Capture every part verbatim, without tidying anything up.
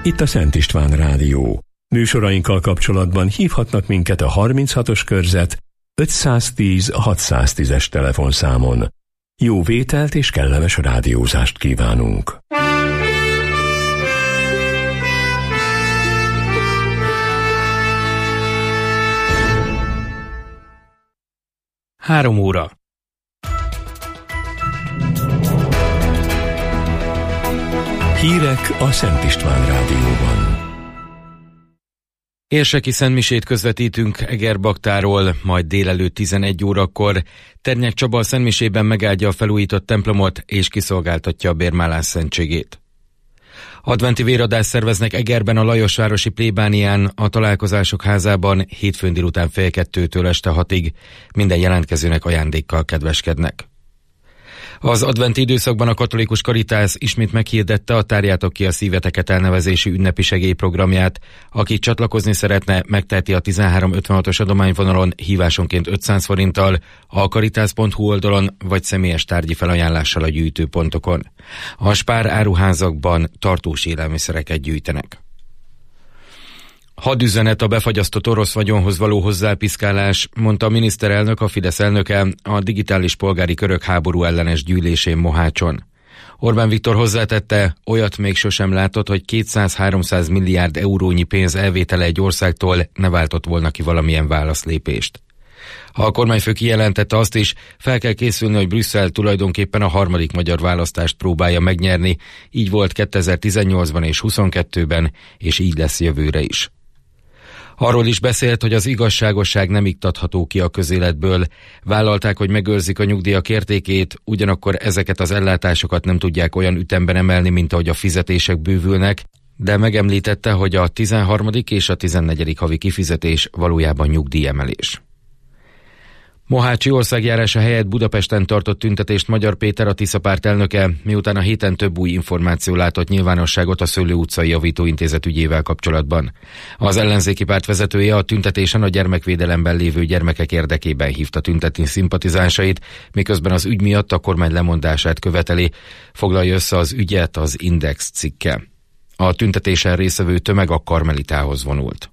itt a Szent István Rádió. Műsorainkkal kapcsolatban hívhatnak minket a harminchatos körzet ötszáztíz hatszáztízes telefonszámon. Jó vételt és kellemes rádiózást kívánunk! Három óra. Hírek a Szent István Rádióban. Érseki szentmisét közvetítünk Egerbaktáról, majd délelőtt tizenegy órakor. Ternyek Csaba a szentmisében megáldja a felújított templomot és kiszolgáltatja a bérmálás szentségét. Adventi véradást szerveznek Egerben a Lajosvárosi plébánián, a Találkozások házában hétfőn délután fél kettőtől este hatig. Minden jelentkezőnek ajándékkal kedveskednek. Az adventi időszakban a Katolikus Karitász ismét meghirdette a Tárjátok ki a szíveteket elnevezésű ünnepi segélyprogramját. Aki csatlakozni szeretne, megteheti a tizenhárom ötvenhatos adományvonalon hívásonként ötszáz forinttal, a karitász pont hu oldalon vagy személyes tárgyi felajánlással a gyűjtőpontokon. A Spár áruházakban tartós élelmiszereket gyűjtenek. Hadüzenet a befagyasztott orosz vagyonhoz való hozzápiszkálás, mondta a miniszterelnök, a Fidesz elnöke a digitális polgári körök háború ellenes gyűlésén Mohácson. Orbán Viktor hozzátette, olyat még sosem látott, hogy kétszáz-háromszáz milliárd eurónyi pénz elvétele egy országtól ne váltott volna ki valamilyen válaszlépést. A kormányfő kijelentette azt is, fel kell készülni, hogy Brüsszel tulajdonképpen a harmadik magyar választást próbálja megnyerni, így volt kétezer-tizennyolcban és huszonkettőben, és így lesz jövőre is. Arról is beszélt, hogy az igazságosság nem iktatható ki a közéletből. Vállalták, hogy megőrzik a nyugdíjak értékét, ugyanakkor ezeket az ellátásokat nem tudják olyan ütemben emelni, mint ahogy a fizetések bővülnek, de megemlítette, hogy a tizenharmadik és a tizennegyedik havi kifizetés valójában nyugdíjemelés. Mohácsi országjárása helyett Budapesten tartott tüntetést Magyar Péter, a Tisza Párt elnöke, miután a héten több új információ látott nyilvánosságot a Szőlő utcai javítóintézet ügyével kapcsolatban. Az ellenzéki párt vezetője a tüntetésen a gyermekvédelemben lévő gyermekek érdekében hívta tüntetni szimpatizánsait, miközben az ügy miatt a kormány lemondását követeli, foglalja össze az ügyet az Index cikke. A tüntetésen résztvevő tömeg a Karmelitához vonult.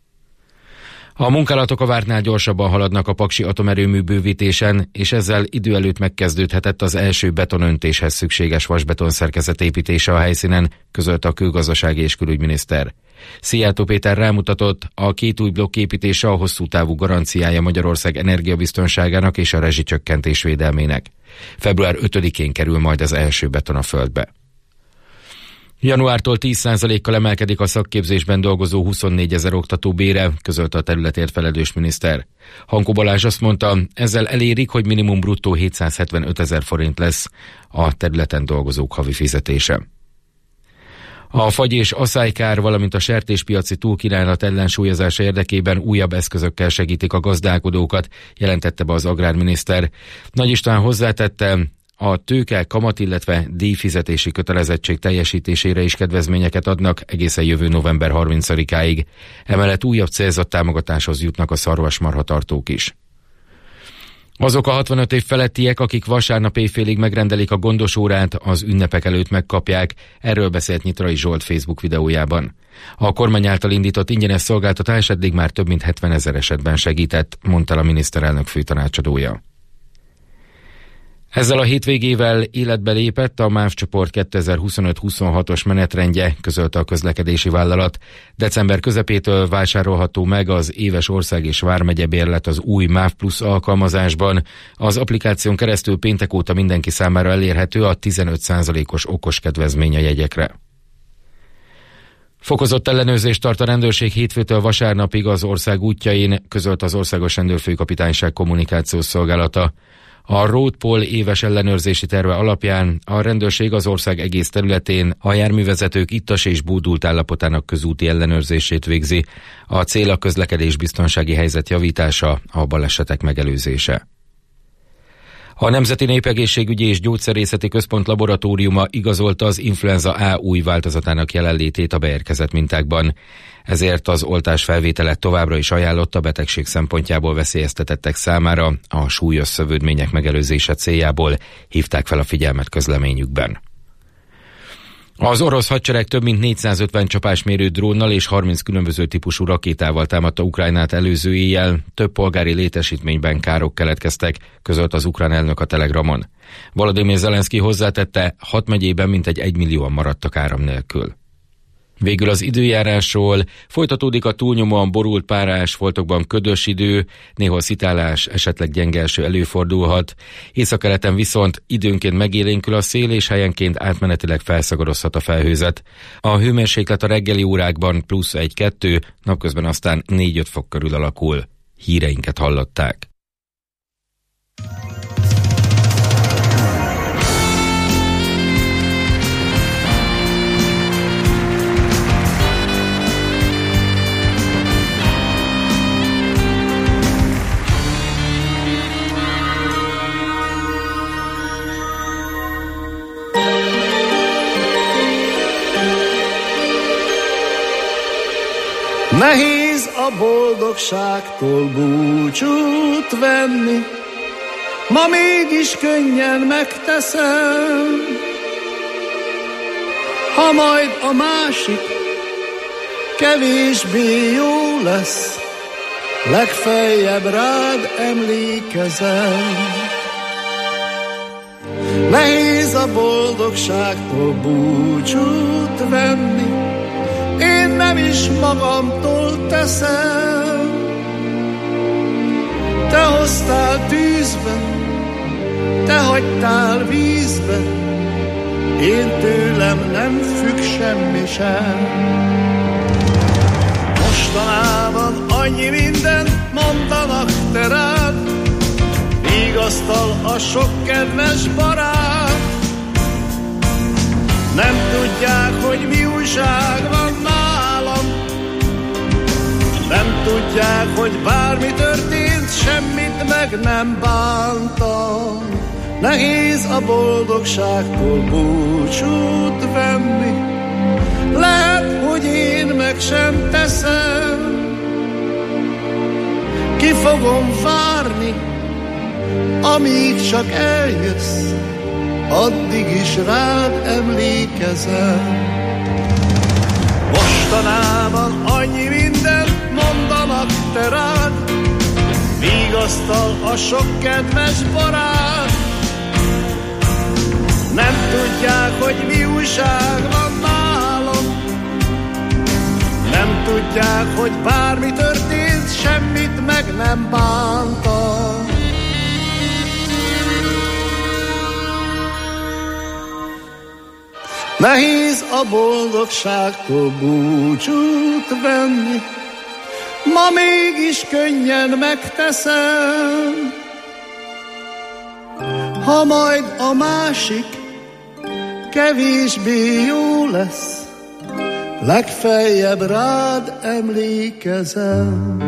A munkálatok a vártnál gyorsabban haladnak a paksi atomerőmű bővítésen, és ezzel idő előtt megkezdődhetett az első betonöntéshez szükséges vasbeton szerkezet építése a helyszínen, közölte a kőgazdasági és külügyminiszter. Szijjártó Péter rámutatott, a két új blokk építése a hosszú távú garanciája Magyarország energiabiztonságának és a rezsicsökkentés védelmének. február ötödikén kerül majd az első beton a földbe. Januártól tíz százalékkal emelkedik a szakképzésben dolgozó huszonnégyezer oktató bére, közölte a területért felelős miniszter. Hankó Balázs azt mondta, ezzel elérik, hogy minimum bruttó hétszázhetvenötezer forint lesz a területen dolgozók havi fizetése. A fagy- és aszálykár, valamint a sertéspiaci túlkínálat ellensúlyozása érdekében újabb eszközökkel segítik a gazdálkodókat, jelentette be az agrárminiszter. Nagy István hozzátette, a tőke, kamat, illetve díjfizetési kötelezettség teljesítésére is kedvezményeket adnak egészen jövő november harmincadikáig. Emellett újabb célzott támogatáshoz jutnak a szarvasmarhatartók is. Azok a hatvanöt év felettiek, akik vasárnap éjfélig megrendelik a gondosórát, az ünnepek előtt megkapják, erről beszélt Nyitrai Zsolt Facebook videójában. A kormány által indított ingyenes szolgáltatás eddig már több mint hetvenezer esetben segített, mondta a miniszterelnök főtanácsadója. Ezzel a hétvégével életbe lépett a MÁV csoport kétezer-huszonöt huszonhatos menetrendje, közölte a közlekedési vállalat. December közepétől vásárolható meg az éves ország és vármegye bérlet az új MÁV Plus alkalmazásban. Az applikáción keresztül péntek óta mindenki számára elérhető a tizenöt százalékos okos kedvezmény a jegyekre. Fokozott ellenőrzést tart a rendőrség hétfőtől vasárnapig az ország útjain, közölt az Országos Rendőrfőkapitányság kommunikációs szolgálata. A Roadpol éves ellenőrzési terve alapján a rendőrség az ország egész területén a járművezetők ittas és bódult állapotának közúti ellenőrzését végzi. A cél a közlekedés biztonsági helyzet javítása, a balesetek megelőzése. A Nemzeti Népegészségügyi és Gyógyszerészeti Központ laboratóriuma igazolta az influenza A új változatának jelenlétét a beérkezett mintákban. Ezért az oltás felvételet továbbra is ajánlott a betegség szempontjából veszélyeztetettek számára, a súlyos szövődmények megelőzése céljából hívták fel a figyelmet közleményükben. Az orosz hadsereg több mint négyszázötven csapásmérő drónnal és harminc különböző típusú rakétával támadta Ukrajnát előző éjjel, több polgári létesítményben károk keletkeztek, közölt az ukrán elnök a Telegramon. Volodymyr Zelenszky hozzátette, hat megyében mintegy egymillióan maradtak áram nélkül. Végül az időjárásról: folytatódik a túlnyomóan borult párás, foltokban ködös idő, néhol szitálás, esetleg gyenge eső előfordulhat. Északkeleten viszont időnként megélénkül a szél, és helyenként átmenetileg felszagorodhat a felhőzet. A hőmérséklet a reggeli órákban plusz egy-kettő, napközben aztán négy-öt fok körül alakul. Híreinket hallották. Nehéz a boldogságtól búcsút venni, ma mégis könnyen megteszem. Ha majd a másik kevésbé jó lesz, legfeljebb rád emlékezem. Nehéz a boldogságtól búcsút venni, én nem is magamtól teszem. Te hoztál tűzbe, te hagytál vízbe, én tőlem nem függ semmi sem. Mostanában annyi mindent mondanak te rád, vigasztal a sok kedves barát. Nem tudják, hogy mi újság van nálam, nem tudják, hogy bármi történt, semmit meg nem bántam. Nehéz a boldogságtól búcsút venni, lehet, hogy én meg sem teszem. Ki fogom várni, amíg csak eljössz, addig is rád emlékezem. Mostanában annyi mindent mondanak te rád, vigasztal a sok kedves barát. Nem tudják, hogy mi újság van nálam, nem tudják, hogy bármi történt, semmit meg nem bántam. Nehéz a boldogságtól búcsút venni, ma mégis könnyen megteszem. Ha majd a másik kevésbé jó lesz, legfeljebb rád emlékezem.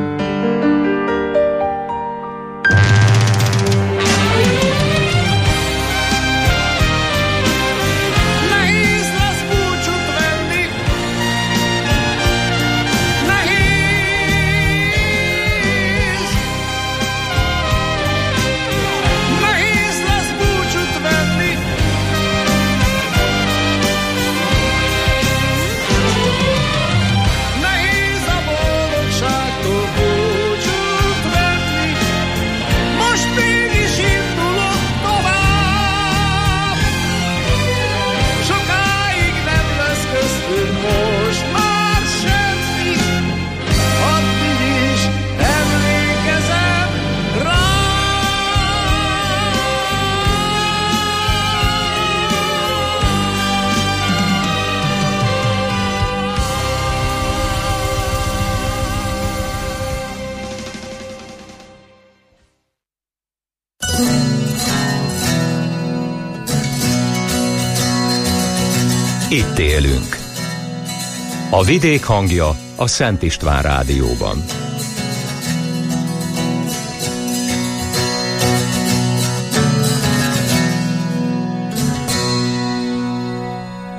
Itt élünk. A vidék hangja a Szent István Rádióban.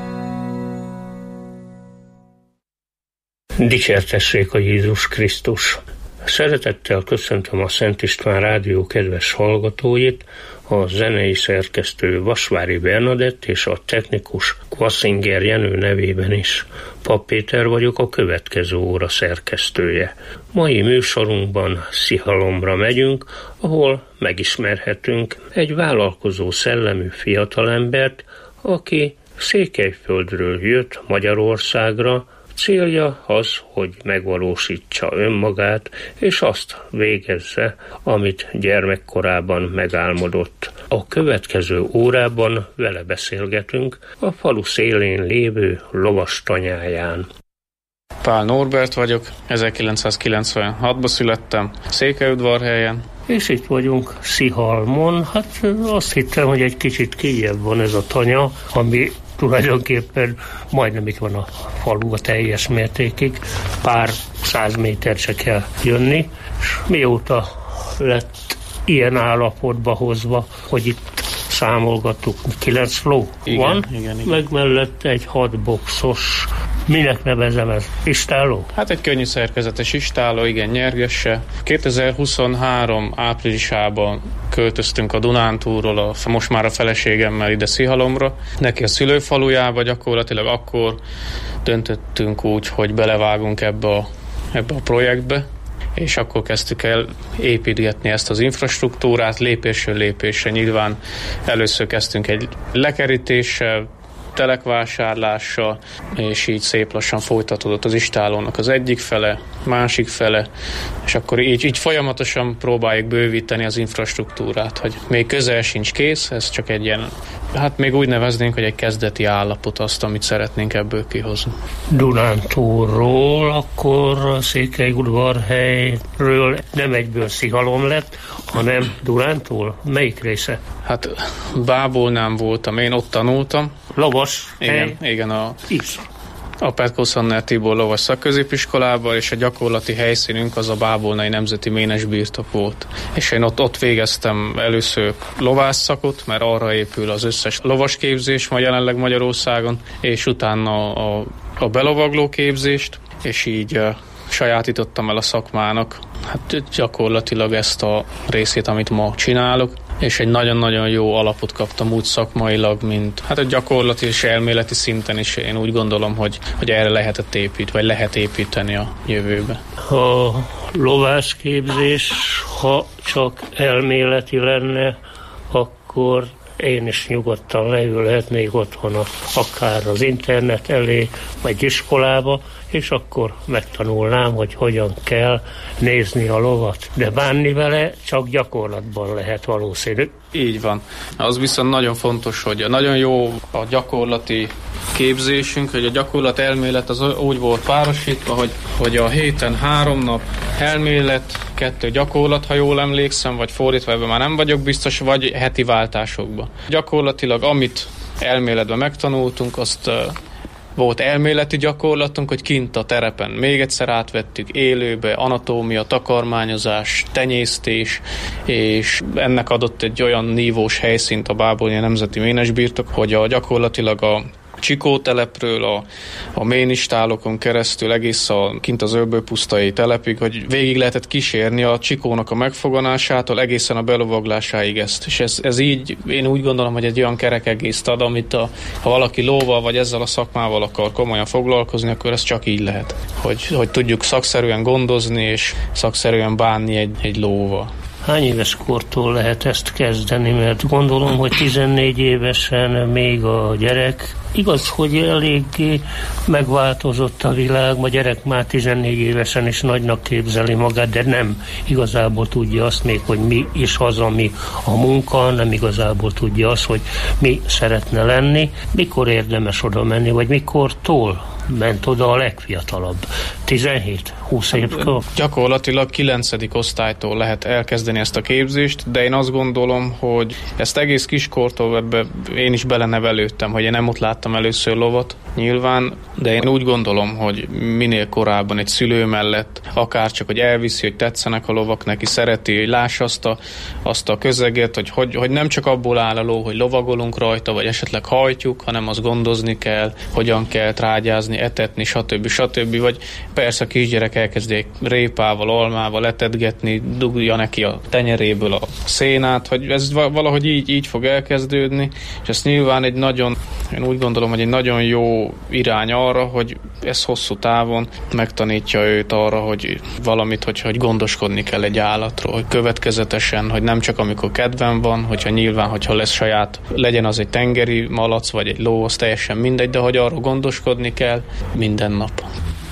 Dicsértessék a Jézus Krisztus! Szeretettel köszöntöm a Szent István Rádió kedves hallgatóit, a zenei szerkesztő Vasvári Bernadett és a technikus Kvaszinger Jenő nevében is. Papp Péter vagyok, a következő óra szerkesztője. Mai műsorunkban Szihalomra megyünk, ahol megismerhetünk egy vállalkozó szellemű fiatalembert, aki Székelyföldről jött Magyarországra. Célja az, hogy megvalósítsa önmagát, és azt végezze, amit gyermekkorában megálmodott. A következő órában vele beszélgetünk a falu szélén lévő lovas tanyáján. Pál Norbert vagyok, ezerkilencszázkilencvenhatban születtem, Székelyudvarhelyen. És itt vagyunk Szihalmon. Hát azt hittem, hogy egy kicsit kijebb van ez a tanya, ami tulajdonképpen majdnem itt van a falu a teljes mértékig, pár száz méter se kell jönni, és mióta lett ilyen állapotba hozva, hogy itt számolgattuk, kilenc ló igen, van, igen, igen. meg mellett egy hat boxos, minek nevezem ez, istálló? Hát egy könnyű szerkezetes istálló, igen, nyergesse. kétezer-huszonhárom áprilisában költöztünk a Dunántúlról, a, most már a feleségemmel ide Szihalomra. Neki a szülőfalujába gyakorlatilag akkor döntöttünk úgy, hogy belevágunk ebbe a, ebbe a projektbe, és akkor kezdtük el építgetni ezt az infrastruktúrát lépésről lépésre. Nyilván először kezdtünk egy lekerítéssel, telekvásárlással, és így szép lassan folytatódott az istállónak az egyik fele, másik fele, és akkor így, így folyamatosan próbáljuk bővíteni az infrastruktúrát, hogy még közel sincs kész, ez csak egy ilyen, hát még úgy neveznénk, hogy egy kezdeti állapot azt, amit szeretnénk ebből kihozni. Dunántúlról, akkor Székelyudvarhelyről nem egyből Szihalom lett, hanem Dunántúl? Melyik része? Hát Bábolnán voltam, én ott tanultam. Lovas igen, hely? Igen, a, X. a Petkó Szanner Tibor lovas szakközépiskolában, és a gyakorlati helyszínünk az a Bábolnai Nemzeti Ménes birtok volt. És én ott, ott végeztem először lovásszakot, mert arra épül az összes lovasképzés ma jelenleg Magyarországon, és utána a, a belovagló képzést, és így uh, sajátítottam el a szakmának hát gyakorlatilag ezt a részét, amit ma csinálok, és egy nagyon-nagyon jó alapot kaptam úgy szakmailag, mint hát a gyakorlati és elméleti szinten is. Én úgy gondolom, hogy, hogy erre lehetett épít, vagy lehet építeni a jövőbe. A lovásképzés, ha csak elméleti lenne, akkor én is nyugodtan leülhetnék otthon, akár az internet elé, vagy iskolába, és akkor megtanulnám, hogy hogyan kell nézni a lovat. De bánni vele csak gyakorlatban lehet valószínű. Így van. Az viszont nagyon fontos, hogy nagyon jó a gyakorlati képzésünk, hogy a gyakorlat elmélet az úgy volt párosítva, hogy, hogy a héten három nap elmélet, kettő gyakorlat, ha jól emlékszem, vagy fordítva, ebben már nem vagyok biztos, vagy heti váltásokban. Gyakorlatilag amit elméletben megtanultunk, azt uh, volt elméleti gyakorlatunk, hogy kint a terepen még egyszer átvettük élőbe, anatómia, takarmányozás, tenyésztés, és ennek adott egy olyan nívós helyszínt a Bábolnai Nemzeti Ménes birtok, hogy a, gyakorlatilag a Csikótelepről a, a ménistálokon keresztül egész a, kint az Örbőpusztai telepig, hogy végig lehetett kísérni a csikónak a megfoganásától egészen a belovaglásáig ezt. És ez, ez így, én úgy gondolom, hogy egy olyan kerek egészt ad, amit a, ha valaki lóval vagy ezzel a szakmával akar komolyan foglalkozni, akkor ez csak így lehet. Hogy, hogy tudjuk szakszerűen gondozni és szakszerűen bánni egy, egy lóval. Hány éves kortól lehet ezt kezdeni? Mert gondolom, hogy tizennégy évesen még a gyerek, igaz, hogy eléggé megváltozott a világ, a gyerek már tizennégy évesen is nagynak képzeli magát, de nem igazából tudja azt még, hogy mi is az, ami a munka, nem igazából tudja azt, hogy mi szeretne lenni. Mikor érdemes oda menni, vagy mikortól ment oda a legfiatalabb? tizenhét húsz évkor? Gyakorlatilag kilencedik osztálytól lehet elkezdeni ezt a képzést, de én azt gondolom, hogy ezt egész kiskortól ebbe én is belenevelődtem, hogy én nem ott láttam először lovat, nyilván, de én úgy gondolom, hogy minél korábban egy szülő mellett, akár csak, hogy elviszi, hogy tetszenek a lovak, neki szereti, hogy lássa azt a, azt a közeget, hogy, hogy, hogy nem csak abból áll a ló, hogy lovagolunk rajta, vagy esetleg hajtjuk, hanem azt gondozni kell, hogyan kell trágyázni, etetni, stb. stb. Vagy persze a kisgyerek elkezdi répával, almával letetgetni, dugja neki a tenyeréből a szénát, hogy ez valahogy így, így fog elkezdődni, és ez nyilván egy nagyon, én úgy gondolom, hogy egy nagyon jó irány arra, hogy ez hosszú távon megtanítja őt arra, hogy valamit, hogy, hogy gondoskodni kell egy állatról, hogy következetesen, hogy nem csak amikor kedven van, hogyha nyilván, hogyha lesz saját, legyen az egy tengeri malac, vagy egy ló, az teljesen mindegy, de hogy arról gondoskodni kell minden nap.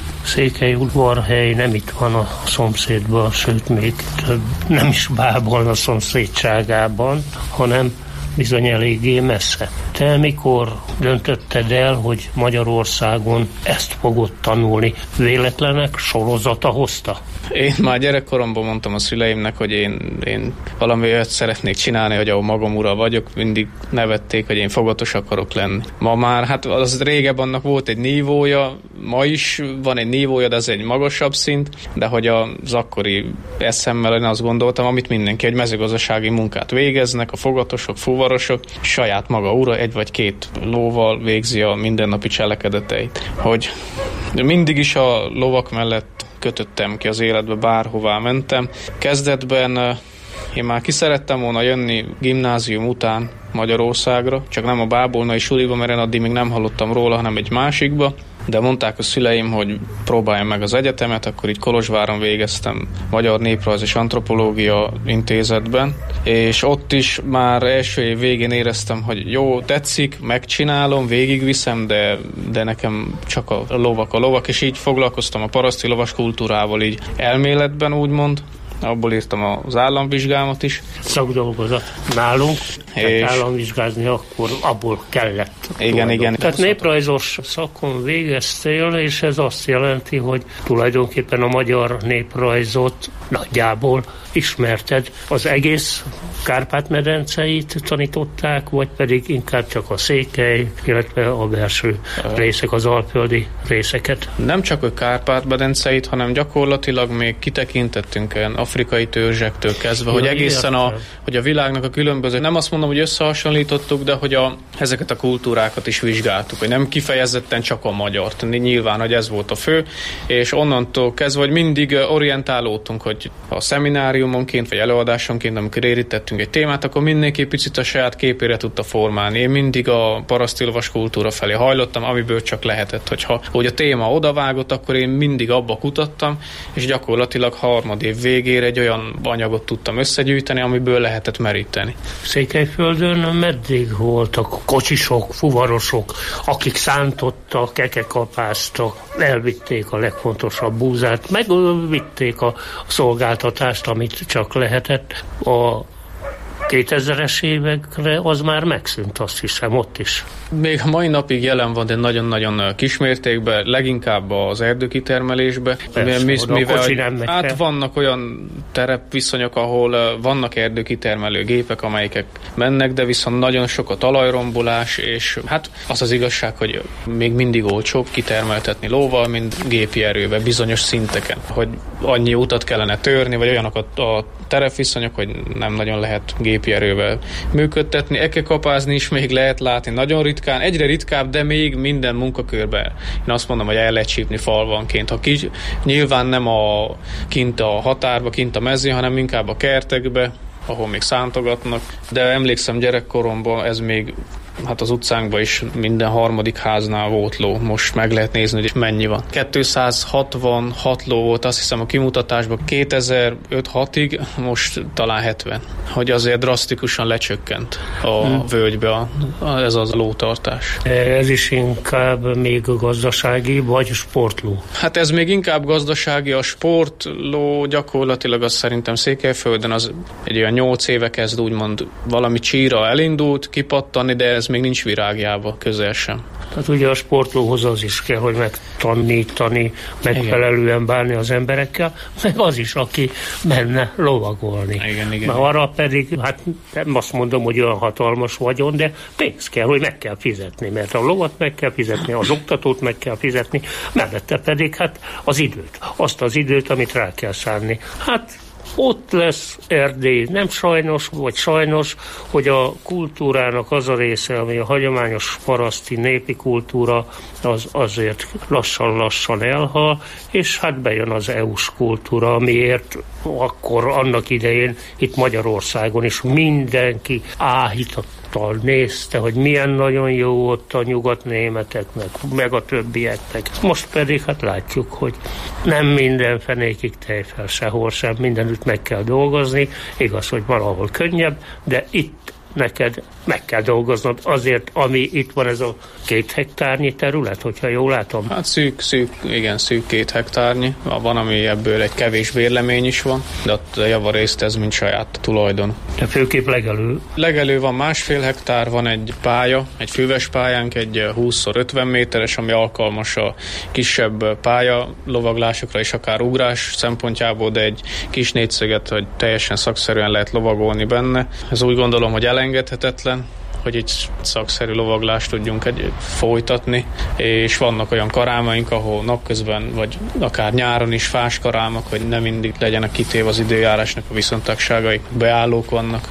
Székelyudvarhely nem itt van a szomszédban, sőt még több, nem is Bábolna a szomszédságában, hanem bizony eléggé messze. Te mikor döntötted el, hogy Magyarországon ezt fogod tanulni? Véletlenek sorozata hozta? Én már gyerekkoromban mondtam a szüleimnek, hogy én, én valami olyat szeretnék csinálni, hogy ahol magam ura vagyok, mindig nevették, hogy én fogatos akarok lenni. Ma már, hát az régebb annak volt egy nívója, ma is van egy nívója, de ez egy magasabb szint, de hogy az akkori eszemmel én azt gondoltam, amit mindenki, hogy mezőgazdasági munkát végeznek, a fogatosok, fuvarosok, saját maga ura egy vagy két lóval végzi a mindennapi cselekedeteit. Hogy mindig is a lovak mellett kötöttem ki az életbe, bárhová mentem. Kezdetben én már ki szerettem volna jönni gimnázium után Magyarországra, csak nem a bábolnai suliba, mert én addig még nem hallottam róla, hanem egy másikba, de mondták a szüleim, hogy próbáljam meg az egyetemet, akkor így Kolozsváron végeztem Magyar Néprajz és Antropológia Intézetben, és ott is már első év végén éreztem, hogy jó, tetszik, megcsinálom, végigviszem, de, de nekem csak a lovak a lovak, és így foglalkoztam a paraszti lovas kultúrával így elméletben, úgymond. Abból írtam az államvizsgámat is. Szakdolgozat nálunk, és államvizsgázni akkor abból kellett. Igen, igen. Tehát néprajzos szakon végeztél, és ez azt jelenti, hogy tulajdonképpen a magyar néprajzot nagyjából ismerted. Az egész Kárpát-medenceit tanították, vagy pedig inkább csak a Székely, illetve a belső részek, az alföldi részeket? Nem csak a Kárpát-medenceit, hanem gyakorlatilag még kitekintettünk olyan afrikai törzsektől kezdve, ja, hogy egészen a, hogy a világnak a különböző, nem azt mondom, hogy összehasonlítottuk, de hogy a, ezeket a kultúrákat is vizsgáltuk, hogy nem kifejezetten csak a magyart. Nyilván, hogy ez volt a fő, és onnantól kezdve, hogy mindig orientálódtunk, hogy a szemináriumonként, vagy előadásonként, amikor érítettünk egy témát, akkor mindenki picit a saját képére tudta formálni. Én mindig a paraszti lovas kultúra felé hajlottam, amiből csak lehetett. Hogyha hogy a téma odavágott, akkor én mindig abba kutattam, és gyakorlatilag harmad év végére egy olyan anyagot tudtam összegyűjteni, amiből lehetett meríteni. Székelyföldön meddig voltak kocsisok, fuvarosok, akik szántottak, kekekapáztak, elvitték a legfontosabb búzát, megvitték a szolgáltatást, amit csak lehetett. A kétezres évekre az már megszűnt, azt hiszem, ott is. Még a mai napig jelen van, de nagyon-nagyon kismértékben, leginkább az erdőkitermelésben. Persze, mivel, mivel hát fel. Vannak olyan terepviszonyok, ahol vannak erdőkitermelő gépek, amelyek mennek, de viszont nagyon sok a talajrombolás, és hát az az igazság, hogy még mindig olcsóbb kitermeltetni lóval, mint gépi erővel bizonyos szinteken. Hogy annyi utat kellene törni, vagy olyanok a, a terepviszonyok, hogy nem nagyon lehet gépi erővel működtetni. Ekekapázni is még lehet látni, nagyon ritkán, egyre ritkább, de még minden munkakörben. Én azt mondom, hogy el lehet csípni falvanként. Ha ki, nyilván nem a, kint a határba, kint a mezőn, hanem inkább a kertekbe, ahol még szántogatnak. De emlékszem gyerekkoromban ez még hát az utcánkban is minden harmadik háznál volt ló. Most meg lehet nézni, hogy mennyi van. kétszázhatvanhat ló volt, azt hiszem a kimutatásban kétezer-öt-hatig, most talán hetven. Hogy azért drasztikusan lecsökkent a hmm. völgybe a, a, ez az lótartás. Ez is inkább még gazdasági vagy sportló? Hát ez még inkább gazdasági. A sportló gyakorlatilag az szerintem Székelyföldön az egy olyan nyolc éve kezd úgymond valami csíra elindult, kipattani, de ez még nincs virágjába, közel sem. Tehát ugye a sportlóhoz az is kell, hogy megtanítani, megfelelően bánni az emberekkel, meg az is, aki menne lovagolni. Igen, igen. Már arra pedig, hát nem azt mondom, hogy olyan hatalmas vagyon, de pénz kell, hogy meg kell fizetni, mert a lovat meg kell fizetni, az oktatót meg kell fizetni, mellette pedig hát az időt, azt az időt, amit rá kell szánni. Hát ott lesz Erdély. Nem sajnos, vagy sajnos, hogy a kultúrának az a része, ami a hagyományos paraszti népi kultúra, az azért lassan-lassan elhal, és hát bejön az é u-s kultúra, amiért akkor annak idején itt Magyarországon is mindenki áhítattal nézte, hogy milyen nagyon jó ott a nyugatnémeteknek, meg a többieknek. Most pedig hát látjuk, hogy nem minden fenékig tejfel, sehol sem, mindenütt meg kell dolgozni. Igaz, hogy valahol könnyebb, de itt neked meg kell dolgoznod azért, ami itt van, ez a két hektárnyi terület, hogyha jól látom. Hát szűk, szűk, igen, szűk két hektárnyi. Van, ami ebből egy kevés bérlemény is van, de ott javarészt ez mint saját tulajdon. De főképp legelő. Legelő van másfél hektár, van egy pálya, egy füves pályánk, egy húsz ötven méteres, ami alkalmas a kisebb pálya lovaglásokra és akár ugrás szempontjából, de egy kis négyszöget, hogy teljesen szakszerűen lehet lovagolni benne. Ez úgy gondolom, hogy elengedhetetlen, hogy egy szakszerű lovaglást tudjunk egy folytatni, és vannak olyan karámaink, ahol napközben, vagy akár nyáron is fás karámak, hogy nem mindig legyenek kitéve az időjárásnak a viszontagságaik, beállók vannak.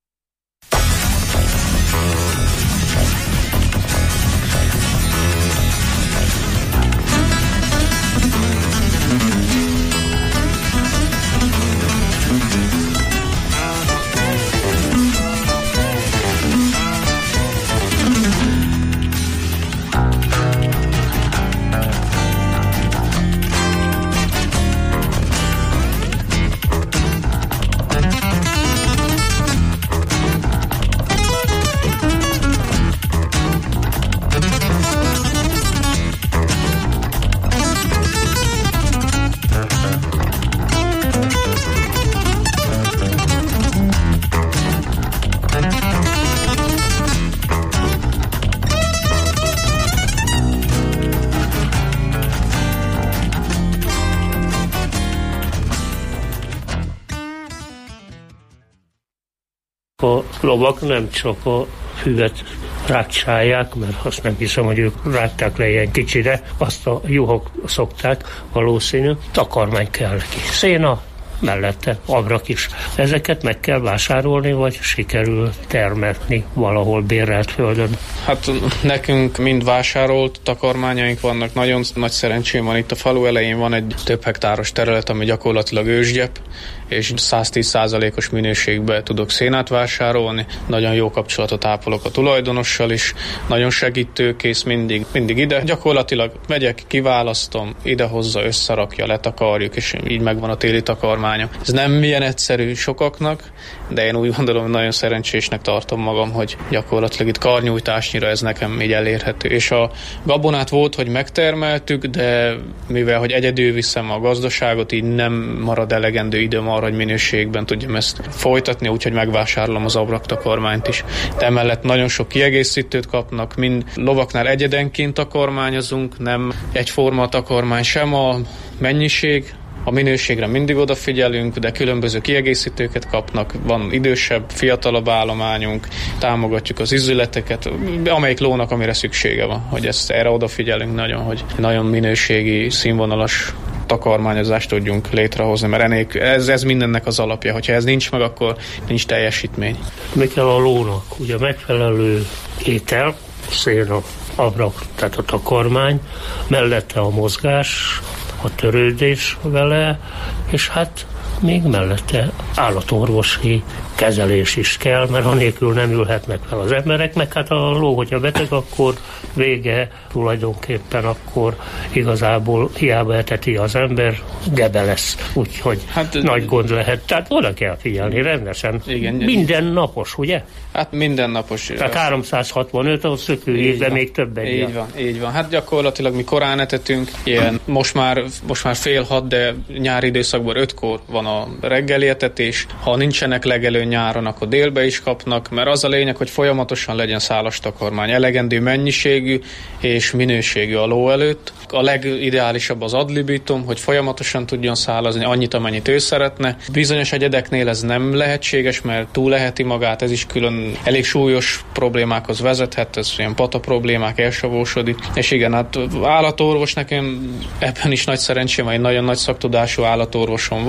A lovak nem csak a füvet rácsálják, mert azt nem hiszem, hogy ők rágták le ilyen kicsire, azt a juhok szokták, valószínű, takarmány kell neki. Széna, mellette abrak is. Ezeket meg kell vásárolni, vagy sikerül termetni valahol bérelt földön? Hát nekünk mind vásárolt takarmányaink vannak, nagyon nagy szerencsém van, itt a falu elején van egy több hektáros terület, ami gyakorlatilag ősgyep, és száztíz százalékos minőségben tudok szénát vásárolni, nagyon jó kapcsolatot ápolok a tulajdonossal is, nagyon segítőkész mindig, mindig ide. Gyakorlatilag megyek, kiválasztom, idehozza, összerakja, letakarjuk, és így megvan a téli takarmánya. Ez nem milyen egyszerű sokaknak, de én úgy gondolom, hogy nagyon szerencsésnek tartom magam, hogy gyakorlatilag itt karnyújtásnyira ez nekem így elérhető. És a gabonát volt, hogy megtermeltük, de mivel, hogy egyedül viszem a gazdaságot, így nem marad elegendő időm arra, hogy minőségben tudjam ezt folytatni, úgyhogy megvásárolom az abraktakarmányt is. De emellett nagyon sok kiegészítőt kapnak, mind lovaknál egyedenként takarmányozunk, nem egyforma a takarmány, sem a mennyiség, a minőségre mindig odafigyelünk, de különböző kiegészítőket kapnak, van idősebb, fiatalabb állományunk, támogatjuk az izületeket, amelyik lónak, amire szüksége van, hogy ezt erre odafigyelünk nagyon, hogy nagyon minőségi, színvonalas takarmányozást tudjunk létrehozni, mert ennél, ez, ez mindennek az alapja, hogyha ez nincs meg, akkor nincs teljesítmény. Mi kell a lónak? Ugye megfelelő étel, széna, abrak, tehát a takarmány, mellette a mozgás, a törődés vele, és hát még mellette állatorvosi kezelés is kell, mert anélkül nem ülhetnek fel az emberek, meg hát a ló, hogyha beteg, akkor vége tulajdonképpen, akkor igazából hiába eteti az ember, gebe lesz, úgyhogy hát, nagy gond lehet. Tehát oda kell figyelni rendesen. Igen, minden napos, ugye? Hát mindennapos. Tehát háromszázhatvanöt a szökőhív, de még több egy. Így van, így van. Hát gyakorlatilag mi korán etetünk, ilyen most már, most már fél hat, de nyári időszakban ötkor van a reggeli etetés. Ha nincsenek legelő nyáron, akkor délbe is kapnak, mert az a lényeg, hogy folyamatosan legyen szálas takarmány, elegendő mennyiségű és minőségű a ló előtt. A legideálisabb az adlibitum, hogy folyamatosan tudjon szálazni annyit, amennyit ő szeretne. Bizonyos egyedeknél ez nem lehetséges, mert túl leheti magát, ez is külön elég súlyos problémákhoz vezethet, ez ilyen pata problémák, elsavósodik. És igen, hát állatorvos nekem ebben is nagy szerencsém, egy nagyon nagy szaktudású állatorvosom van,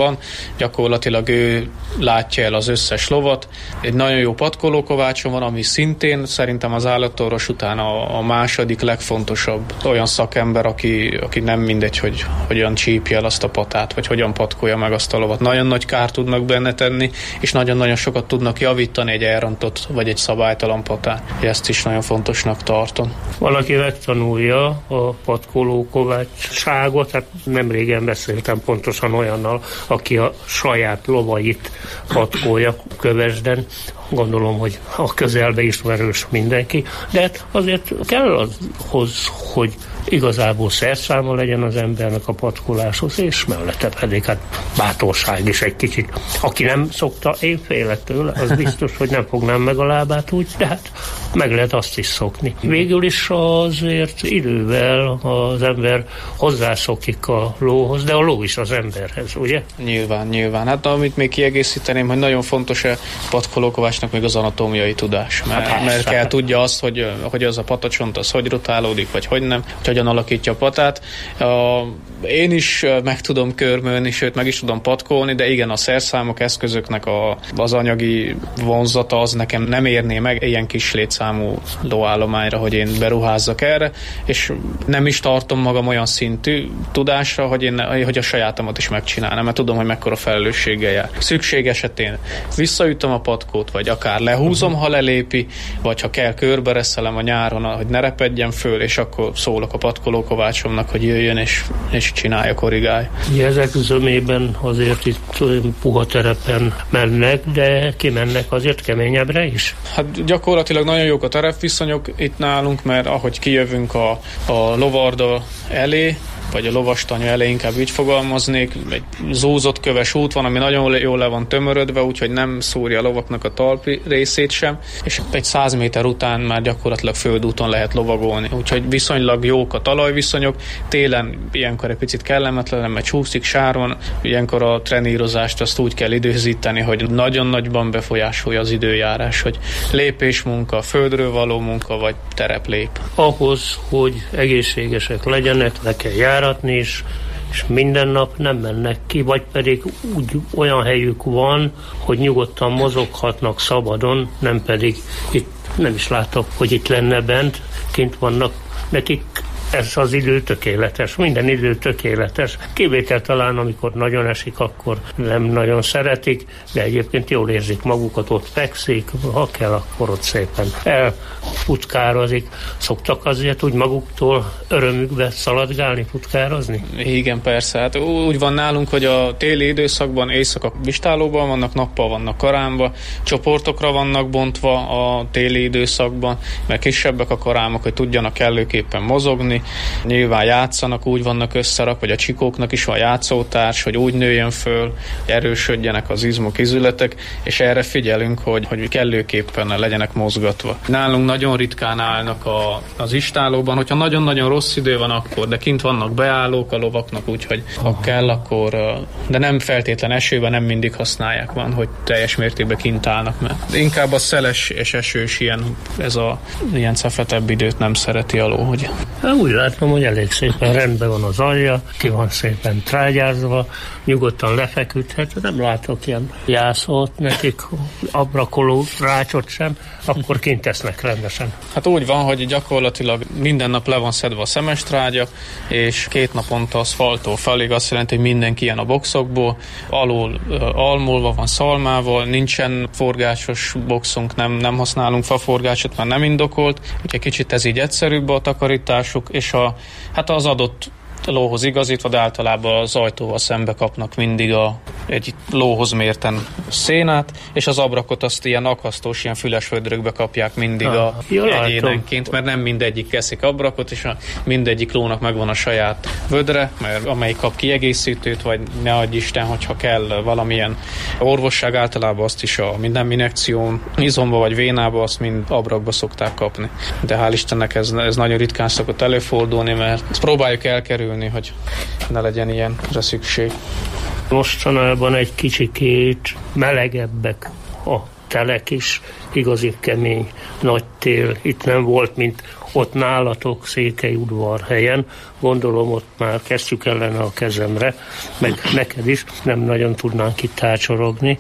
gyakorlatilag ő látja el az összes lovat. Egy nagyon jó patkolókovácsom van, ami szintén szerintem az állatorvos után a, a második legfontosabb olyan szakember, aki, aki nem mindegy, hogy hogyan csípje el azt a patát, vagy hogyan patkolja meg azt a lovat. Nagyon nagy kárt tudnak benne tenni, és nagyon-nagyon sokat tudnak javítani egy elrontott, vagy egy szabálytalan patán. Ezt is nagyon fontosnak tartom. Valaki megtanulja a patkolókovácsságot, hát nem régen beszéltem pontosan olyannal, aki a saját lovait patkolja Kövesden. Gondolom, hogy a közelbe ismerős mindenki, de hát azért kell ahhoz, hogy igazából szerszáma legyen az embernek a patkoláshoz, és mellette pedig hát bátorság is egy kicsit. Aki nem szokta, én félek tőle, az biztos, hogy nem fognám meg a lábát úgy, de hát meg lehet azt is szokni. Végül is azért idővel az ember hozzászokik a lóhoz, de a ló is az emberhez, ugye? Nyilván, nyilván. Hát amit még kiegészíteném, hogy nagyon fontos a patkolókovácsnak még az anatómiai tudás, mert, hát mert kell tudja azt, hogy, hogy az a patacsont az hogy rotálódik, vagy hogy nem, hogy hogyan alakítja a patát. A, én is meg tudom körmölni, sőt meg is tudom patkolni, de igen, a szerszámok, eszközöknek a, az anyagi vonzata az nekem nem érné meg ilyen kis létszámú lóállományra, hogy én beruházzak erre, és nem is tartom magam olyan szintű tudásra, hogy, én, hogy a sajátomat is megcsinálnám, mert tudom, hogy mekkora felelősséggel jár. Szükség esetén visszaütöm a patkót, vagy akár lehúzom, ha lelépi, vagy ha kell, körbereszelem a nyáron, hogy ne repedjen föl, és akkor szólok a patkolókovácsomnak, hogy jöjjön és, és csinálja, korrigálja. Ja, ezek zömében azért itt puha terepen mennek, de kimennek azért keményebbre is? Hát gyakorlatilag nagyon jók a terepviszonyok itt nálunk, mert ahogy kijövünk a, a lovarda elé, vagy a lovastanya elé, inkább így fogalmaznék, egy zúzott köves út van, ami nagyon jól le van tömörödve, úgyhogy nem szúrja a lovaknak a talpi részét sem, és egy száz méter után már gyakorlatilag földúton lehet lovagolni, úgyhogy viszonylag jók a talajviszonyok, télen ilyenkor egy picit kellemetlen, mert csúszik, sár van, ilyenkor a trenírozást azt úgy kell időzíteni, hogy nagyon nagyban befolyásolja az időjárás, hogy lépésmunka, földről való munka, vagy tereplép. Ahhoz, hogy egészségesek legyenek, le kell járatni is, és minden nap nem mennek ki, vagy pedig úgy olyan helyük van, hogy nyugodtan mozoghatnak szabadon, nem pedig itt nem is látok, hogy itt lenne bent, kint vannak nekik. Ez az idő tökéletes, minden idő tökéletes. Kivétel talán, amikor nagyon esik, akkor nem nagyon szeretik, de egyébként jól érzik magukat, ott fekszik, ha kell, akkor ott szépen elfutkározik. Szoktak azért úgy maguktól örömükbe szaladgálni, futkározni? Igen, persze. Hát úgy van nálunk, hogy a téli időszakban éjszaka vistálóban vannak, nappal vannak karánba, csoportokra vannak bontva a téli időszakban, mert kisebbek a karámok, hogy tudjanak kellőképpen mozogni. Nyilván játszanak, úgy vannak összerak, vagy a csikóknak is van játszótárs, hogy úgy nőjön föl, hogy erősödjenek az izmok, izületek, és erre figyelünk, hogy, hogy kellőképpen legyenek mozgatva. Nálunk nagyon ritkán állnak a, az istálóban, hogyha nagyon-nagyon rossz idő van akkor, de kint vannak beállók a lovaknak, úgyhogy ha kell, akkor, de nem feltétlen esőben, nem mindig használják, van, hogy teljes mértékben kint állnak, mert inkább a szeles és esős ilyen, ez a ilyen cefetebb időt nem szereti a ló, hogy... Úgy látom, hogy elég szépen rendben van az alja, ki van szépen trágyázva, nyugodtan lefeküdhet, nem látok ilyen jászót nekik, abrakoló rácsot sem, akkor kint tesznek rendesen. Hát úgy van, hogy gyakorlatilag minden nap le van szedve a szemes trágya, és két naponta aszfaltól felég, azt jelenti, hogy mindenki ilyen a boxokból, alul almulva van szalmával, nincsen forgásos boxunk, nem, nem használunk faforgácsot, mert nem indokolt, úgyhogy kicsit ez így egyszerűbb a takarításuk, és a, hát az adott lóhoz igazítva, de általában az ajtóval szembe kapnak mindig a, egy lóhoz mérten szénát, és az abrakot azt ilyen akasztós, ilyen füles vödrökbe kapják mindig ah, a egyénenként, mert nem mindegyik eszik abrakot, és a, mindegyik lónak megvan a saját vödre, mert amelyik kap kiegészítőt, vagy ne adj Isten, hogyha kell valamilyen orvosság, általában azt is a minden injekción, izomba vagy vénába, azt mind abrakba szokták kapni. De hál' Istennek ez, ez nagyon ritkán szokott előfordulni, mert ezt próbáljuk elkerülni, hogy ne legyen ilyenre szükség. Mostanában egy kicsikét melegebbek a telek is, igazi kemény, nagy tél. Itt nem volt, mint ott nálatok Székelyudvarhelyen, gondolom ott már kezdjük ellene a kezemre, meg neked is, nem nagyon tudnánk itt tácsorogni.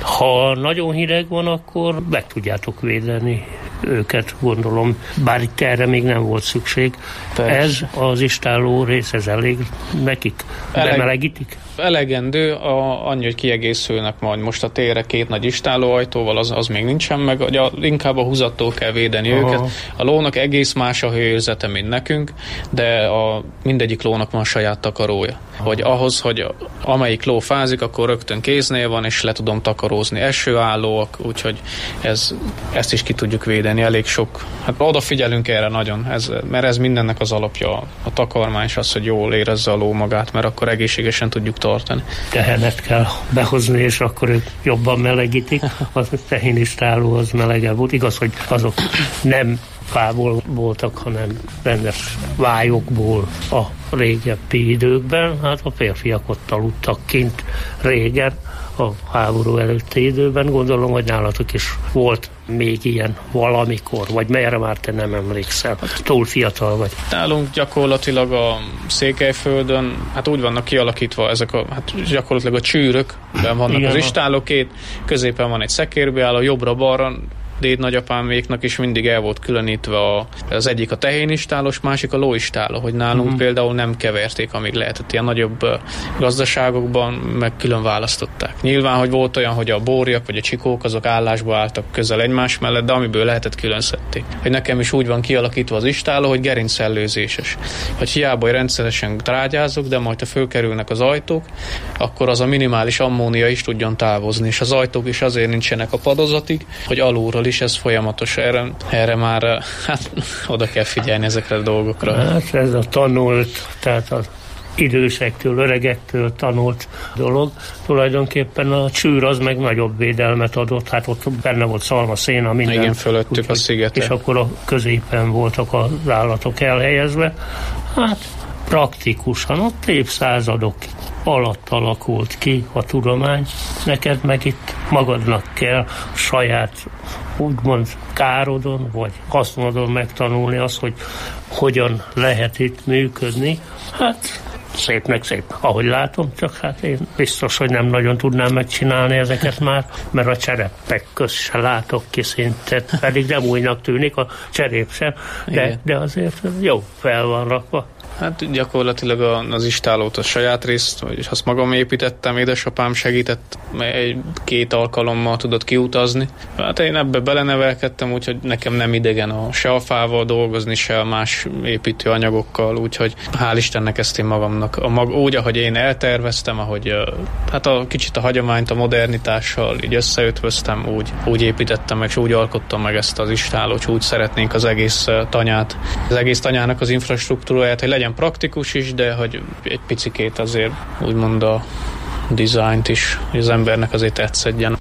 Ha nagyon hideg van, akkor meg tudjátok védeni őket, gondolom, bár itt erre még nem volt szükség. Persze. Ez az istálló rész, ez elég nekik? Eleg... Bemelegítik? Elegendő, a, annyi, hogy kiegészülnek majd most a térre két nagy istállóajtóval, az, az még nincsen meg, hogy a, inkább a húzattól kell védeni Aha. őket. A lónak egész más a hőérzete, mint nekünk, de a, mindegyik lónak van saját takarója. Hogy ahhoz, hogy amelyik ló fázik, akkor rögtön kéznél van, és le tudom takarózni. Esőállóak, úgyhogy ez, ezt is ki tudjuk védeni. Elég sok, hát odafigyelünk erre nagyon, ez, mert ez mindennek az alapja, a takarmány, és az, hogy jól érezze a ló magát, mert akkor egészségesen tudjuk tartani. Tehenet kell behozni, és akkor ők jobban melegítik. A tehénistálló az melegebb volt. Igaz, hogy azok nem fából voltak, hanem rendes vályokból a régebbi időkben. Hát a férfiak ott aludtak kint régen, a háború előtti időben. Gondolom, hogy nálatok is volt még ilyen valamikor, vagy melyre már te nem emlékszel. Túl fiatal vagy. Nálunk gyakorlatilag a Székelyföldön, hát úgy vannak kialakítva ezek a, hát gyakorlatilag a csűrök, ben vannak igen, az istállókét, középen van egy szekérbeálló, jobbra-balra, déd nagyapáméknak is mindig el volt különítve a, az egyik a tehénistálos, másik a lóistáló, hogy nálunk uh-huh. például nem keverték, amíg lehetett. Ilyen nagyobb gazdaságokban meg külön választották. Nyilván, hogy volt olyan, hogy a bórjak vagy a csikók azok állásba álltak közel egymás mellett, de amiből lehetett, külön szedték. Hogy nekem is úgy van kialakítva az istáló, hogy gerincellőzéses. Hogy hiába, hogy rendszeresen trágyázok, de majd ha fölkerülnek az ajtók, akkor az a minimális ammónia is tudjon távozni, és az ajtók is azért nincsenek a padozatig, hogy alulról is ez folyamatos. Erre, erre már hát, oda kell figyelni ezekre a dolgokra. Hát ez a tanult, tehát az idősektől, öregektől tanult dolog. Tulajdonképpen a csűr az meg nagyobb védelmet adott, hát ott benne volt szalma, széna, minden. Igen, fölöttük úgy, a szigetek. És akkor a középen voltak az állatok elhelyezve. Hát praktikusan ott évszázadok alatt alakult ki a tudomány. Neked meg itt magadnak kell saját úgymond károdon, vagy hasznodon megtanulni azt, hogy hogyan lehet itt működni. Hát szépnek szép, ahogy látom, csak hát én biztos, hogy nem nagyon tudnám megcsinálni ezeket már, mert a cserepek közt se látok ki szintet, pedig nem újnak tűnik a cserép sem, de, de azért jó fel van rakva. Hát gyakorlatilag az istálót a saját részt, vagyis azt magam építettem, édesapám segített, egy két alkalommal tudott kiutazni. Hát én ebbe belenevelkedtem, úgyhogy nekem nem idegen a, se a fával dolgozni, se a más építőanyagokkal, úgyhogy hál' Istennek ezt én magamnak, a mag, úgy, ahogy én elterveztem, ahogy hát a kicsit a hagyományt a modernitással így összeötvöztem, úgy, úgy építettem meg, és úgy alkottam meg ezt az istálót, úgy szeretnénk az egész tanyát, az egész tanyának az infrastruktúráját, hogy legyen praktikus is, de hogy egy picikét azért úgymond a dizájnt is, hogy az embernek azért tetszedjen.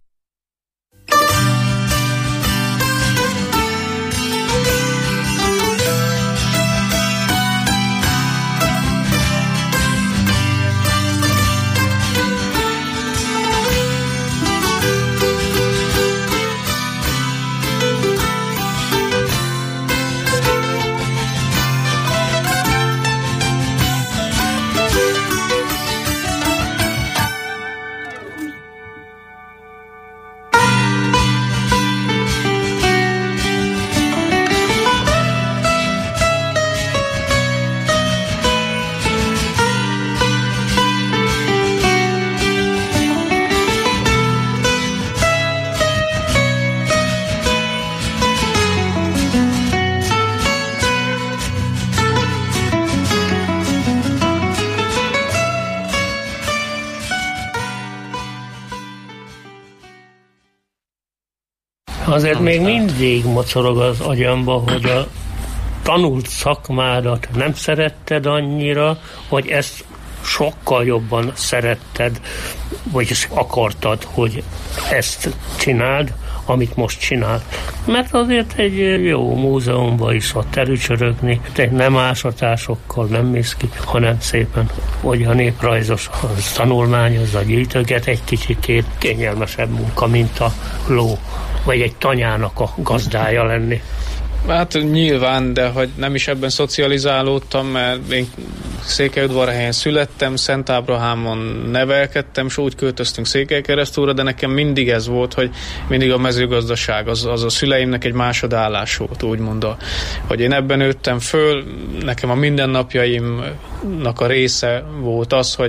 Azért még mindig mocorog az agyamba, hogy a tanult szakmádat nem szeretted annyira, vagy ezt sokkal jobban szeretted, vagy akartad, hogy ezt csináld, amit most csinál. Mert azért egy jó múzeumban is ott elücsörögni, de nem ásatásokkal nem mész ki, hanem szépen, hogy a néprajzos az tanulmányozza, gyűjtöget egy kicsikét, kényelmesebb munka, mint a ló, vagy egy tanyának a gazdája lenni. Hát nyilván, de hogy nem is ebben szocializálódtam, mert én Székelyudvarhelyen születtem, Szent Ábrahámon nevelkedtem, és úgy költöztünk Székelykeresztúra, de nekem mindig ez volt, hogy mindig a mezőgazdaság, az, az a szüleimnek egy másodállás volt, úgymond, a, hogy én ebben nőttem föl, nekem a mindennapjaimnak a része volt az, hogy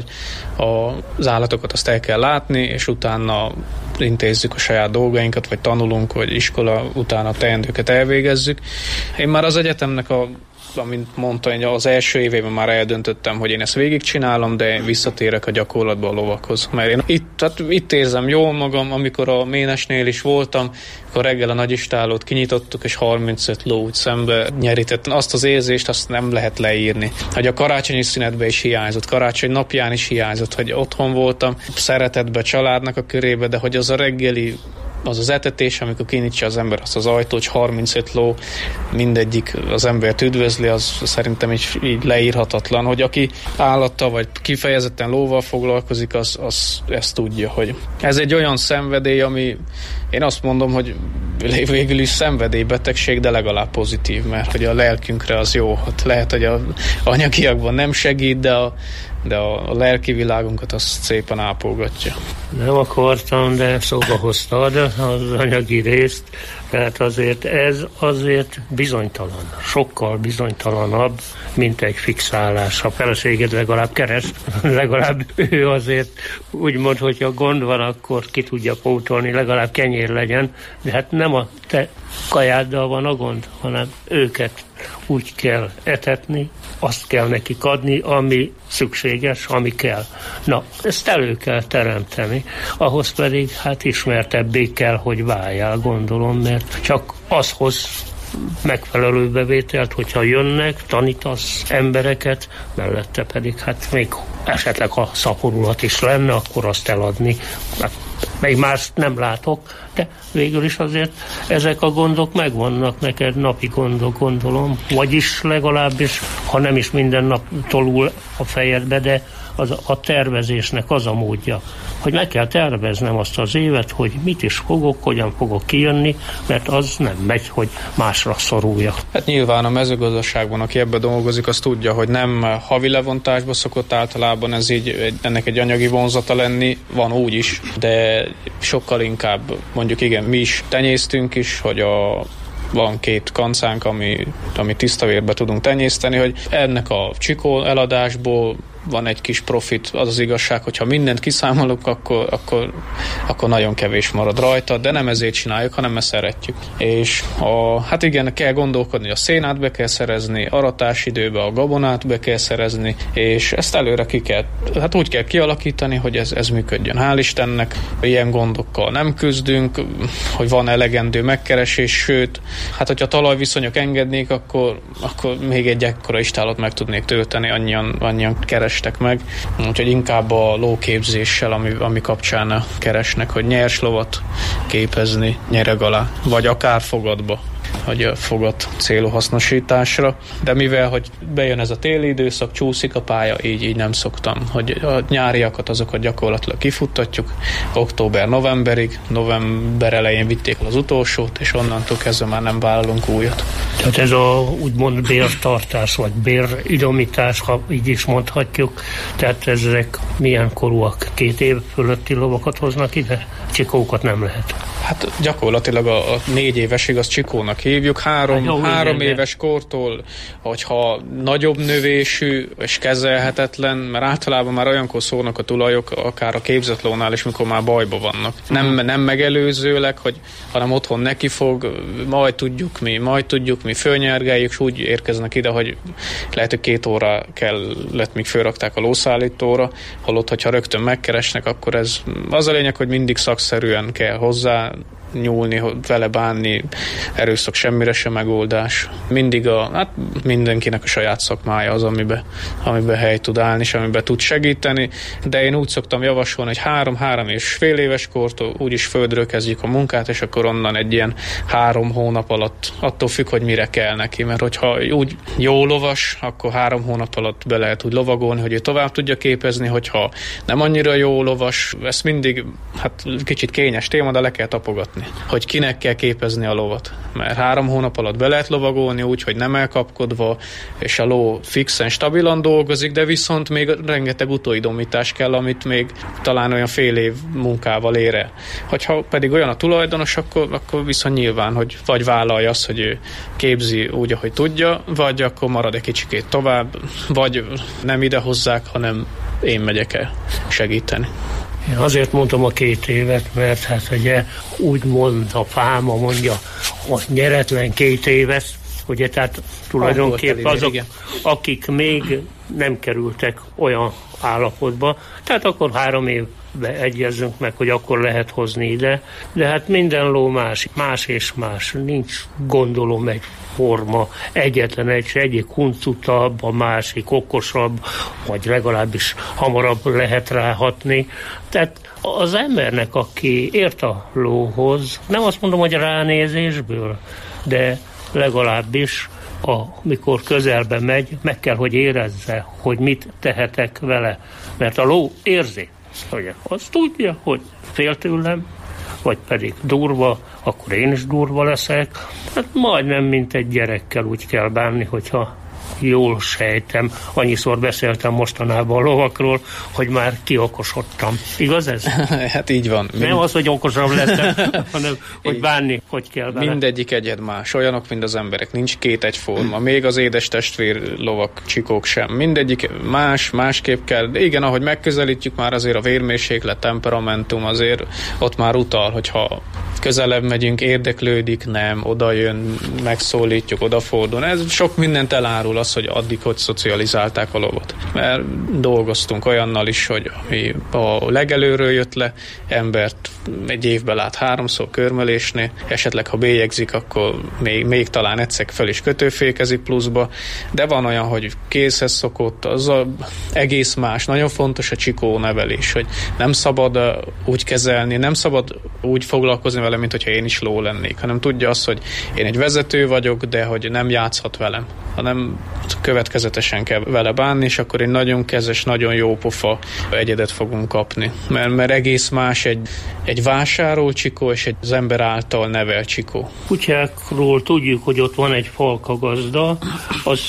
az állatokat azt el kell látni, és utána intézzük a saját dolgainkat, vagy tanulunk, vagy iskola után a teendőket elvégezzük. Én már az egyetemnek a amint mondta, én az első évében már eldöntöttem, hogy én ezt végigcsinálom, de visszatérek a gyakorlatba a lovakhoz. Mert én itt, tehát itt érzem jól magam, amikor a Ménesnél is voltam, akkor reggel a nagyistálót kinyitottuk, és harmincöt ló úgy szembe nyerített. Azt az érzést, azt nem lehet leírni. Hogy a karácsonyi szünetben is hiányzott, karácsony napján is hiányzott, hogy otthon voltam, szeretetbe, családnak a körébe, de hogy az a reggeli az az etetés, amikor kinyitja az ember azt az ajtót, hogy harmincöt ló, mindegyik az embert üdvözli, az szerintem így, így leírhatatlan, hogy aki állattal vagy kifejezetten lóval foglalkozik, az, az ezt tudja, hogy ez egy olyan szenvedély, ami én azt mondom, hogy végül is szenvedélybetegség, de legalább pozitív, mert hogy a lelkünkre az jó. Hát lehet, hogy a anyagiakban nem segít, de a de a, a lelki világunkat azt szépen ápolgatja. Nem akartam, de szóba hoztad az anyagi részt, tehát azért ez azért bizonytalan, sokkal bizonytalanabb, mint egy fixálás. A feleséged legalább keres, legalább ő azért úgymond, hogyha gond van, akkor ki tudja pótolni, legalább kenyér legyen, de hát nem a te kajáddal van a gond, hanem őket úgy kell etetni, azt kell nekik adni, ami szükséges, ami kell. Na, ezt elő kell teremteni, ahhoz pedig hát ismertebbé kell, hogy váljál, gondolom, mert csak az hoz megfelelő bevételt, hogyha jönnek, tanítasz embereket, mellette pedig hát még esetleg ha szaporulat is lenne, akkor azt eladni. Hát, még mást nem látok, de végül is azért ezek a gondok megvannak neked, napi gondok, gondolom. Vagyis legalábbis, ha nem is minden nap tolul a fejedbe, de az a tervezésnek az a módja, hogy meg kell terveznem azt az évet, hogy mit is fogok, hogyan fogok kijönni, mert az nem megy, hogy másra szoruljak. Hát nyilván a mezőgazdaságban, aki ebbe dolgozik, az tudja, hogy nem havi levontásba szokott általában ez így, ennek egy anyagi vonzata lenni, van úgy is, de sokkal inkább, mondjuk igen, mi is tenyésztünk is, hogy a van két kancánk, ami, ami tiszta vérbe tudunk tenyészteni, hogy ennek a csikó eladásból van egy kis profit, az az igazság, hogyha mindent kiszámolunk, akkor, akkor, akkor nagyon kevés marad rajta, de nem ezért csináljuk, hanem mert szeretjük. És a, hát igen, kell gondolkodni, a szénát be kell szerezni, aratás időben a gabonát be kell szerezni, és ezt előre ki kell, hát úgy kell kialakítani, hogy ez, ez működjön. Hál' Istennek ilyen gondokkal nem küzdünk, hogy van elegendő megkeresés, sőt, hát hogyha talajviszonyok engednék, akkor, akkor még egy ekkora istállót meg tudnék tölteni, annyian, annyian keres meg, úgyhogy inkább a lóképzéssel, ami, ami kapcsán keresnek, hogy nyers lovat képezni nyereg alá, vagy akár fogadba, hogy a fogat célú hasznosításra, de mivel, hogy bejön ez a téli időszak, csúszik a pálya, így, így nem szoktam, hogy a nyáriakat azokat gyakorlatilag kifuttatjuk október-novemberig, november elején vitték az utolsót, és onnantól kezdve már nem vállalunk újat. Tehát ez a úgymond bértartás, vagy béridomítás, ha így is mondhatjuk, tehát ezek milyen korúak? Két év fölötti lovakat hoznak ide? Csikókat nem lehet. Hát gyakorlatilag a, a négy évesig az csikónak hívjuk, három, jó, három éves kortól, hogyha nagyobb növésű és kezelhetetlen, mert általában már olyankor szólnak a tulajok, akár a képzett lónál is, mikor már bajba vannak. Nem, nem megelőzőleg, hogy, hanem otthon neki fog, majd tudjuk mi, majd tudjuk mi, fölnyergeljük, és úgy érkeznek ide, hogy lehet, hogy két óra kellett, míg fölrakták a lószállítóra, holott, hogyha rögtön megkeresnek, akkor ez az a lényeg, hogy mindig szakszerűen kell hozzá nyúlni, vele bánni, erőszak semmire sem megoldás. Mindig a, hát mindenkinek a saját szakmája az, amiben, amiben hely tud állni, és amiben tud segíteni, de én úgy szoktam javasolni, hogy három-három és fél éves kortól úgyis földről kezdjük a munkát, és akkor onnan egy ilyen három hónap alatt, attól függ, hogy mire kell neki, mert hogyha úgy jó lovas, akkor három hónap alatt be lehet úgy lovagolni, hogy ő tovább tudja képezni, hogyha nem annyira jó lovas, ezt mindig, hát kicsit kényes téma, de le kell tapogatni vezetni. Hogy kinek kell képezni a lovat. Mert három hónap alatt be lehet lovagolni úgy, hogy nem elkapkodva, és a ló fixen, stabilan dolgozik, de viszont még rengeteg utóidomítás kell, amit még talán olyan fél év munkával ér el. Hogyha pedig olyan a tulajdonos, akkor, akkor viszont nyilván, hogy vagy vállalja azt, hogy ő képzi úgy, ahogy tudja, vagy akkor marad egy kicsikét tovább, vagy nem ide hozzák, hanem én megyek el segíteni. Én azért mondtam a két évet, mert hát ugye úgy mond a fáma, mondja, a nyeretlen két éves, ugye tehát tulajdonképpen azok, akik még nem kerültek olyan állapotba, tehát akkor három évbe egyezzünk meg, hogy akkor lehet hozni ide, de hát minden ló más, más és más, nincs gondolom egy forma, egyetlen egy, egyik huncutabb, a másik okosabb, vagy legalábbis hamarabb lehet ráhatni. Tehát az embernek, aki ért a lóhoz, nem azt mondom, hogy ránézésből, de legalábbis amikor közelbe megy, meg kell, hogy érezze, hogy mit tehetek vele. Mert a ló érzi, ugye, azt tudja, hogy fél tőlem, vagy pedig durva, akkor én is durva leszek. Hát majdnem, mint egy gyerekkel úgy kell bánni, hogyha jól sejtem. Annyiszor beszéltem mostanában a lovakról, hogy már kiokosodtam. Igaz ez? Hát így van. Nem Mind... az, hogy okosabb lettem, hanem hogy bánni, hogy kell vele. Mindegyik egyed más. Olyanok, mint az emberek. Nincs két egyforma. Még az édes testvér lovak, csikók sem. Mindegyik más, másképp kell. De igen, ahogy megközelítjük, már azért a vérmérséklet, temperamentum azért ott már utal, hogyha közelebb megyünk, érdeklődik, nem, oda jön, megszólítjuk, odafordul. Ez sok mindent elárul az, hogy addig hogy szocializálták a lovat. Mert dolgoztunk olyannal is, hogy ami a legelőről jött le, embert egy évben lát háromszor körmölésnél, esetleg ha bélyegzik, akkor még, még talán egyszer föl is kötőfékezik pluszba, de van olyan, hogy kézhez szokott, az a egész más. Nagyon fontos a csikó nevelés, hogy nem szabad úgy kezelni, nem szabad úgy foglalkozni vele, mint hogyha én is ló lennék, hanem tudja azt, hogy én egy vezető vagyok, de hogy nem játszhat velem, hanem következetesen kell vele bánni, és akkor egy nagyon kezes, nagyon jó pofa egyedet fogunk kapni. Mert, mert egész más egy, egy vásárol csikó, és egy az ember által nevel csikó. Kutyákról tudjuk, hogy ott van egy falkagazda, az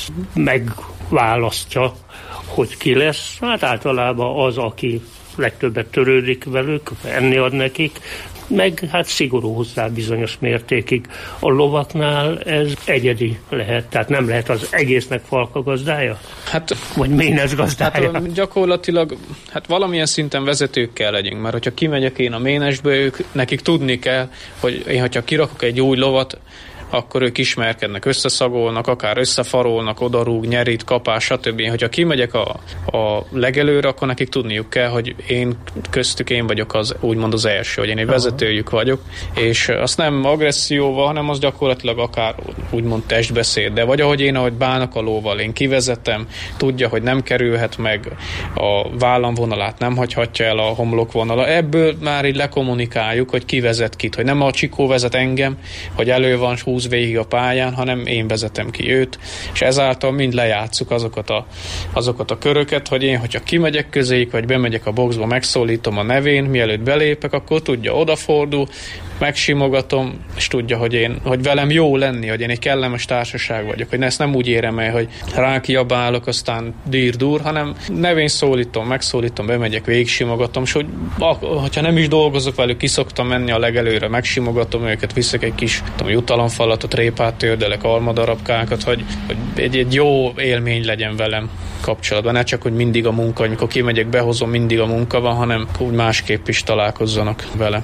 megválasztja, hogy ki lesz. Hát általában az, aki legtöbbet törődik velük, enni ad nekik, meg hát szigorú hozzá bizonyos mértékig. A lovaknál ez egyedi lehet, tehát nem lehet az egésznek falkagazdája? Hát, vagy ménes gazdája? Hát gyakorlatilag hát valamilyen szinten vezetőkkel legyünk, mert hogyha kimegyek én a ménesbe, ők, nekik tudni kell, hogy én, hogyha kirakok egy új lovat, akkor ők ismerkednek, összeszagolnak, akár összefarolnak, odarúg, nyerít, kapás, stb. Hogyha kimegyek a, a legelőre, akkor nekik tudniuk kell, hogy én köztük én vagyok az, úgymond az első, hogy én egy vezetőjük vagyok, és azt nem agresszióval, hanem az gyakorlatilag akár úgymond testbeszéd, de vagy ahogy én, ahogy bánok a lóval, én kivezetem, tudja, hogy nem kerülhet meg a vállamvonalát, nem hagyhatja el a homlokvonala. Ebből már így lekommunikáljuk, hogy ki vezet kit, hogy nem a csikó vezet engem, hogy elő van húz végig a pályán, hanem én vezetem ki őt, és ezáltal mind lejátszuk azokat a, azokat a köröket, hogy én, hogyha kimegyek közéjük, vagy bemegyek a boxba, megszólítom a nevén, mielőtt belépek, akkor tudja, odafordul, megsimogatom, és tudja, hogy én, hogy velem jó lenni, hogy én egy kellemes társaság vagyok, hogy ezt nem úgy érem el, hogy rákiabálok, aztán dír-dur, hanem nevén szólítom, megszólítom, bemegyek, végigsimogatom, és hogy ha nem is dolgozok velük, ki szoktam menni a legelőre, megsimogatom őket, viszek egy kis tudom, jutalomfalatot, répát tördelek, almadarabkákat, hogy, hogy egy, egy jó élmény legyen velem kapcsolatban. Ne csak, hogy mindig a munka, amikor kimegyek, behozom, mindig a munka van, hanem úgy másképp is találkozzanak vele.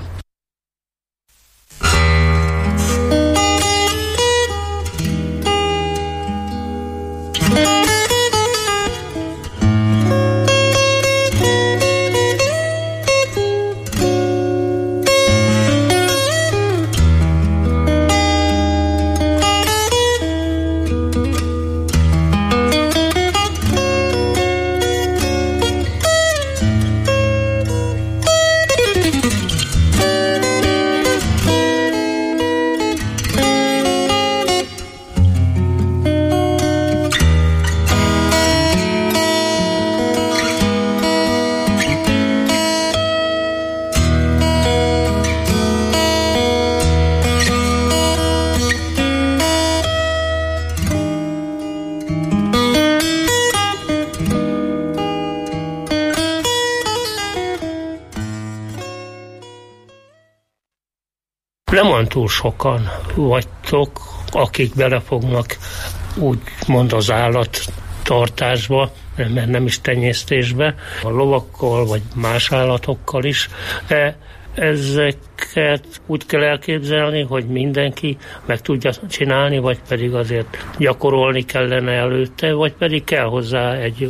Nem olyan túl sokan vagytok, akik belefognak úgymond az állattartásba, mert nem is tenyésztésbe, a lovakkal vagy más állatokkal is, de ezeket úgy kell elképzelni, hogy mindenki meg tudja csinálni, vagy pedig azért gyakorolni kellene előtte, vagy pedig kell hozzá egy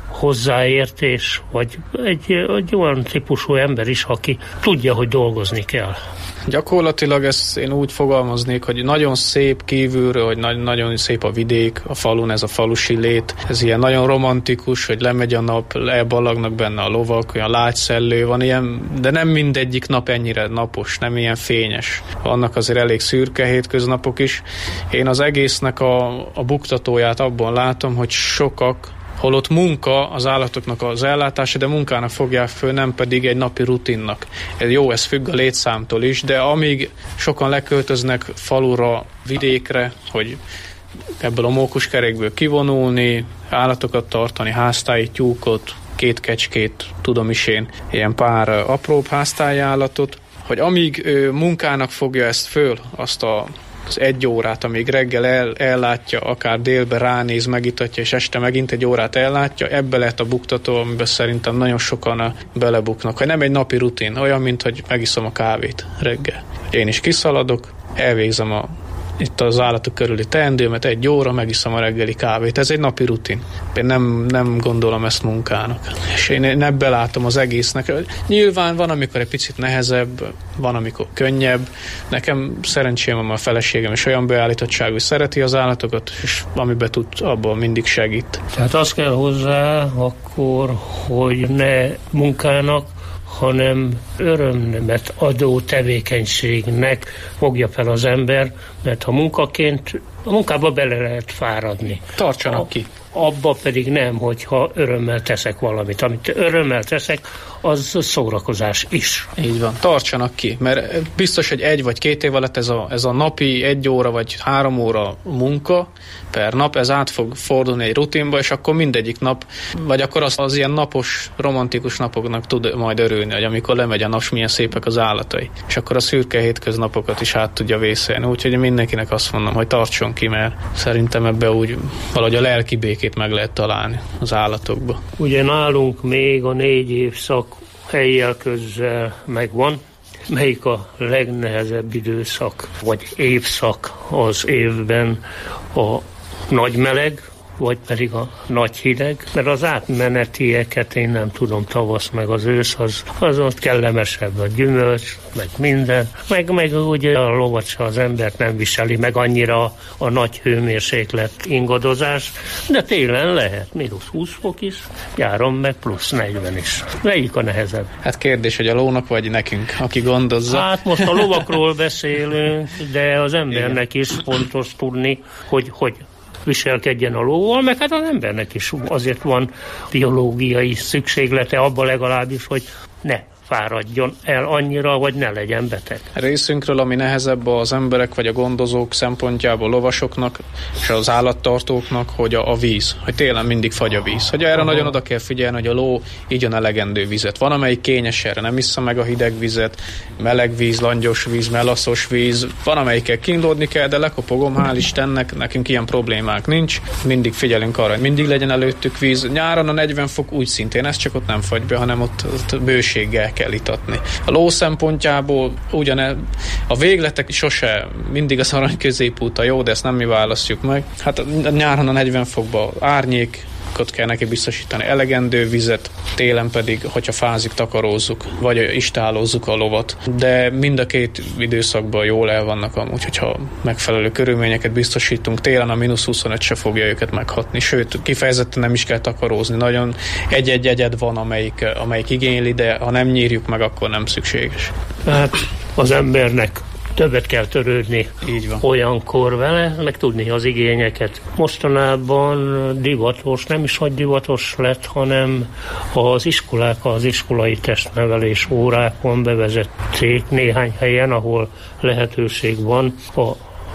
hozzáértés, vagy egy, egy olyan típusú ember is, aki tudja, hogy dolgozni kell. Gyakorlatilag ezt én úgy fogalmaznék, hogy nagyon szép kívülről, hogy nagy, nagyon szép a vidék, a falun ez a falusi lét, ez ilyen nagyon romantikus, hogy lemegy a nap, elballagnak benne a lovak, olyan lágyszellő, van ilyen, de nem mindegyik nap ennyire napos, nem ilyen fényes. Vannak azért elég szürke hétköznapok is. Én az egésznek a, a buktatóját abban látom, hogy sokak, holott munka az állatoknak az ellátása, de munkának fogják föl, nem pedig egy napi rutinnak. Ez jó, ez függ a létszámtól is, de amíg sokan leköltöznek falura, vidékre, hogy ebből a mókuskerékből kivonulni, állatokat tartani, háztáji tyúkot, két kecskét, tudom is én, ilyen pár apróbb háztáji állatot, hogy amíg ő munkának fogja ezt föl, azt a az egy órát, amíg reggel el, ellátja, akár délbe ránéz, megitatja, és este megint egy órát ellátja, ebbe lehet a buktató, amiben szerintem nagyon sokan belebuknak. Hogy nem egy napi rutin, olyan, mint hogy megiszom a kávét reggel. Én is kiszaladok, elvégzem a itt az állatok körüli teendőmet, egy óra megiszom a reggeli kávét. Ez egy napi rutin. Én nem, nem gondolom ezt munkának. És én ebben látom az egésznek. Nyilván van, amikor egy picit nehezebb, van, amikor könnyebb. Nekem szerencsém van, a feleségem is olyan beállítottságú, hogy szereti az állatokat, és amiben tud, abban mindig segít. Tehát az kell hozzá akkor, hogy ne munkának, hanem örömet adó tevékenységnek fogja fel az ember, mert ha munkaként, a munkába bele lehet fáradni. Tartsanak a, ki. Abba pedig nem, hogyha örömmel teszek valamit. Amit örömmel teszek, az szórakozás is. Így van, tartsanak ki, mert biztos, hogy egy vagy két év alatt ez a, ez a napi egy óra vagy három óra munka per nap, ez át fog fordulni egy rutinba, és akkor mindegyik nap, vagy akkor az, az ilyen napos, romantikus napoknak tud majd örülni, hogy amikor lemegy a nap, milyen szépek az állatai. És akkor a szürke hétköznapokat is át tudja vészelni. Úgyhogy mindenkinek azt mondom, hogy tartson ki, mert szerintem ebbe úgy valahogy a lelki békét meg lehet találni az állatokba. Ugye nálunk még a négy évszak helyjel közzel megvan. Melyik a legnehezebb időszak, vagy évszak az évben? A nagy meleg, vagy pedig a nagy hideg, mert az átmenetieket én nem tudom, tavasz meg az ősz, az, az ott kellemesebb, a gyümölcs, meg minden, meg, meg ugye a lovat se az embert nem viseli, meg annyira a, a nagy hőmérséklet ingadozás, de télen lehet mínusz húsz fok is, nyáron meg plusz negyven is. Melyik a nehezebb? Hát kérdés, hogy a lónak vagy nekünk, aki gondozza. Hát most a lovakról beszélünk, de az embernek is fontos tudni, hogy hogy viselkedjen a lóval, meg hát az embernek is azért van biológiai szükséglete abban legalábbis, hogy ne fáradjon el annyira, vagy ne legyen beteg. Részünkről, ami nehezebb az emberek vagy a gondozók szempontjából, lovasoknak és az állattartóknak, hogy a, a víz, hogy télen mindig fagy a víz. Hogy erre Aha. nagyon oda kell figyelni, hogy a ló igyon elegendő vizet. Van, amelyik kényes erre, nem issza meg a hideg vizet, meleg víz, langyos víz, melaszos víz, van, amelyikkel kínlódni kell, de lekopogom, hál' Istennek, nekünk ilyen problémánk nincs. Mindig figyelünk arra, hogy mindig legyen előttük víz. Nyáron a negyven fok úgy szintén, ez csak ott nem fagy be, hanem ott, ott bőséggel kell itatni. A ló szempontjából ugyane, a végletek sose mindig az arany középút a jó, de ezt nem mi választjuk meg. Hát nyáron a negyven fokban árnyék, kell neki biztosítani, elegendő vizet, télen pedig, hogyha fázik, takarózzuk, vagy istálózzuk a lovat. De mind a két időszakban jól el vannak amúgy, hogyha megfelelő körülményeket biztosítunk. Télen a mínusz huszonöt se fogja őket meghatni, sőt, kifejezetten nem is kell takarózni. Nagyon egy-egy egyed van, amelyik, amelyik igényli, de ha nem nyírjuk meg, akkor nem szükséges. Hát az embernek többet kell törődni Így van. olyankor vele, meg tudni az igényeket. Mostanában divatos, nem is hogy divatos lett, hanem az iskolák, az iskolai testnevelés órákon bevezették néhány helyen, ahol lehetőség van a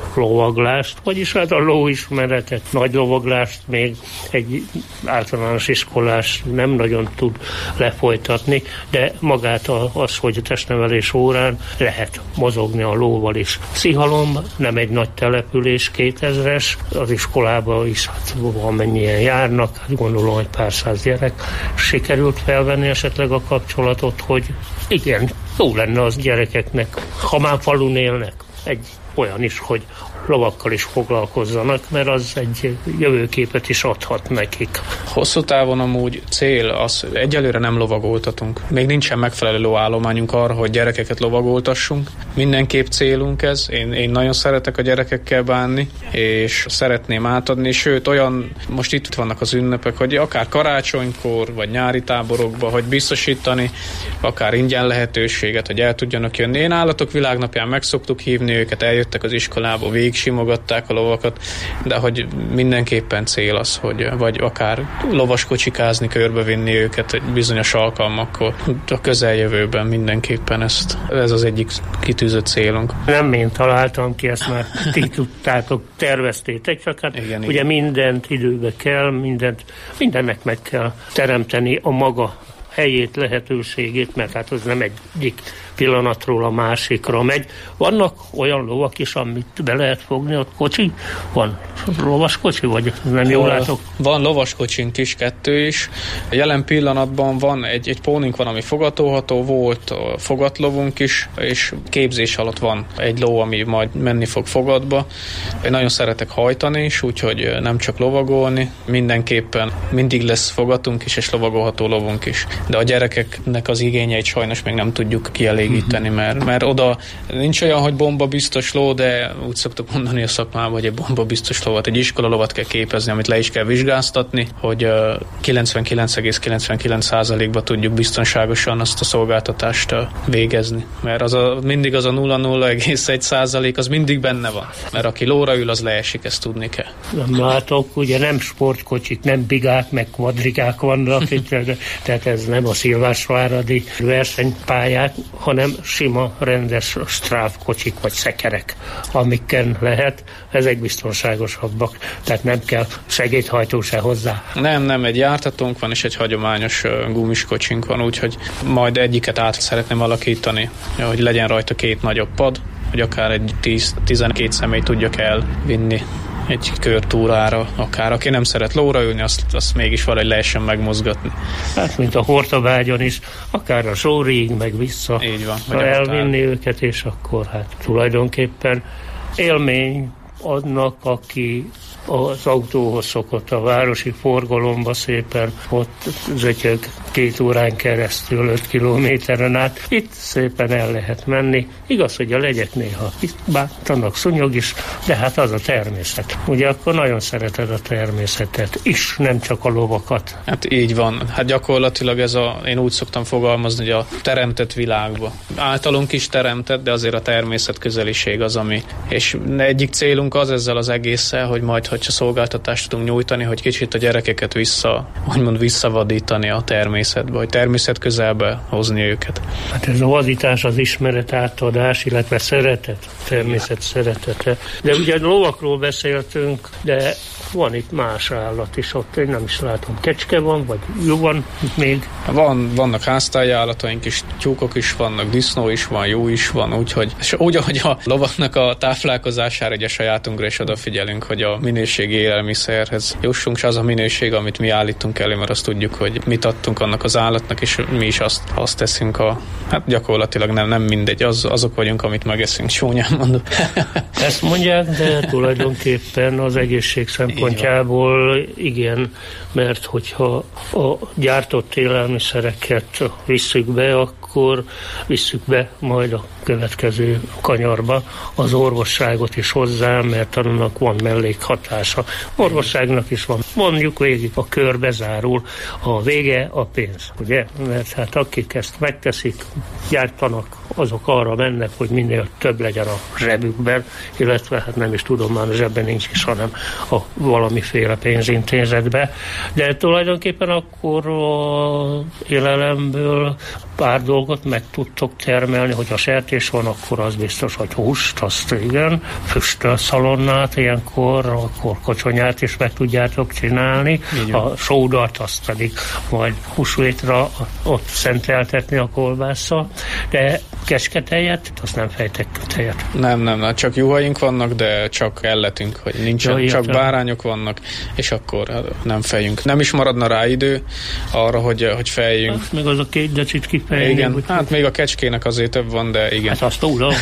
lovaglást, vagyis hát a lóismeretet, nagy lovaglást még egy általános iskolás nem nagyon tud lefolytatni, de magát az, hogy a testnevelés órán lehet mozogni a lóval is. Szihalom nem egy nagy település, kétezres, az iskolában is hát valamennyien járnak, hát gondolom, hogy pár száz gyerek. Sikerült felvenni esetleg a kapcsolatot, hogy igen, jó lenne az gyerekeknek, ha már falun élnek, egy olyan is, hogy lovakkal is foglalkozzanak, mert az egy jövőképet is adhat nekik. Hosszú távon amúgy cél az, egyelőre nem lovagoltatunk. Még nincsen megfelelő lóállományunk arra, hogy gyerekeket lovagoltassunk. Mindenképp célunk ez. Én, én nagyon szeretek a gyerekekkel bánni, és szeretném átadni, sőt olyan, most itt vannak az ünnepek, hogy akár karácsonykor, vagy nyári táborokba, hogy biztosítani, akár ingyen lehetőséget, hogy el tudjanak jönni. Én Állatok Világnapján meg szoktuk hívni őket, eljöttek az iskolába, végig simogatták a lovakat, de hogy mindenképpen cél az, hogy vagy akár lovaskocsikázni, körbevinni őket egy bizonyos alkalmakkor. A közeljövőben mindenképpen ezt, ez az egyik kitűzött célunk. Nem én találtam ki, ezt már ti tudtátok, terveztétek, csak hát igen, ugye igen. Mindent időbe kell, mindent, mindennek meg kell teremteni a maga helyét, lehetőségét, mert hát az nem egyik pillanatról a másikra megy. Vannak olyan lovak is, amit be lehet fogni, ott kocsi? Van lovaskocsi, vagy nem jól látok? Van lovaskocsink is, kettő is. Jelen pillanatban van egy, egy pónink van, ami fogatolható, volt fogatlovunk is, és képzés alatt van egy ló, ami majd menni fog fogatba. Én nagyon szeretek hajtani is, úgyhogy nem csak lovagolni, mindenképpen mindig lesz fogatunk is, és lovagolható lovunk is. De a gyerekeknek az igényeit sajnos még nem tudjuk kielégíteni, mert, mert oda nincs olyan, hogy bomba biztos ló, de úgy szoktuk mondani a szakmában, hogy egy bomba biztos lovat, egy iskola lovat kell képezni, amit le is kell vizsgáztatni, hogy kilencvenkilenc egész kilencvenkilenc százalékban tudjuk biztonságosan azt a szolgáltatást végezni. Mert az a, mindig az a nulla egész nulla egy százalék az mindig benne van. Mert aki lóra ül, az leesik, ezt tudni kell. Nem látok, ugye nem sportkocsik, nem bigák, meg kvadrikák vannak, tehát ez nem a szilvásváradi versenypályák, hanem sima, rendes stráfkocsik vagy szekerek, amikkel lehet, ezek biztonságosabbak, tehát nem kell segédhajtó se hozzá. Nem, nem, egy jártatónk van, és egy hagyományos gumis kocsink van, úgyhogy majd egyiket át szeretném alakítani, hogy legyen rajta két nagyobb pad, hogy akár egy tíz-tizenkét személy tudjak elvinni egy körtúrára, akár aki nem szeret lóra ülni, azt, azt mégis valahogy lehessen megmozgatni. Hát, mint a Hortobágyon is, akár a Sóriig, meg vissza. Így van. Ha elvinni őket, és akkor hát tulajdonképpen élmény adnak, aki az autóhoz szokott a városi forgalomba szépen, ott zötyög két órán keresztül, öt kilométeren át. Itt szépen el lehet menni. Igaz, hogy a legyek néha bántanak, szúnyog is, de hát az a természet. Ugye akkor nagyon szereted a természetet is, nem csak a lovakat. Hát így van. Hát gyakorlatilag ez a, én úgy szoktam fogalmazni, hogy a teremtett világba. Általunk is teremtett, de azért a természet közeliség az, ami. És egyik célunk az ezzel az egésszel, hogy majd, hogyha szolgáltatást tudunk nyújtani, hogy kicsit a gyerekeket vissza, úgymond visszavadítani a természetbe, hogy természet közelbe hozni őket. Hát ez a vadítás, az ismeret átadás, illetve szeretet, természet szeretete. De ugye lovakról beszéltünk, de van itt más állat is, ott én nem is látom. Kecske van, vagy jó van még? Van, vannak háztáji állataink is, tyúkok is vannak, disznó is van, jó is van, úgyhogy és úgy, ahogy a lovaknak a táplálkozására, egy a sajátunkra is odafigyelünk, hogy a minőségi élelmiszerhez jussunk, és az a minőség, amit mi állítunk elő, mert azt tudjuk, hogy mit adtunk annak az állatnak, és mi is azt, azt teszünk a, hát gyakorlatilag nem, nem mindegy, az, azok vagyunk, amit megeszünk, csúnyán mondom. Ezt mondják, de tulajdonképpen az egészség szempontjából igen, mert hogyha a gyártott élelmiszereket visszük be, akkor visszük be majd a következő kanyarba az orvosságot is hozzá, mert annak van mellékhatás. hatása. Orvosságnak is van. Mondjuk végig, a körbe zárul, a vége a pénz, ugye? Mert hát akik ezt megteszik, gyártanak, azok arra mennek, hogy minél több legyen a zsebükben, illetve hát nem is tudom, már a zsebben nincs is, hanem a valamiféle pénzintézetbe. De tulajdonképpen akkor a élelemből pár dolgot meg tudtok termelni, hogy a sertés van, akkor az biztos, hogy húst, azt igen, füstölszalonnát ilyenkor, akkor kocsonyát is meg tudjátok csinálni, a sódart azt pedig majd húsvétra ott szenteltetni a kolbásszal, de kecsketejet, azt nem fejtek tejet. Nem, nem, nem, csak juhaink vannak, de csak elletünk, hogy nincsen, ja, csak bárányok vannak, és akkor nem fejünk. Nem is maradna rá idő arra, hogy, hogy fejjünk. Hát, meg az a két decsit kifejjünk. Igen, hogy hát még a kecskének azért több van, de igen. Hát azt tudom.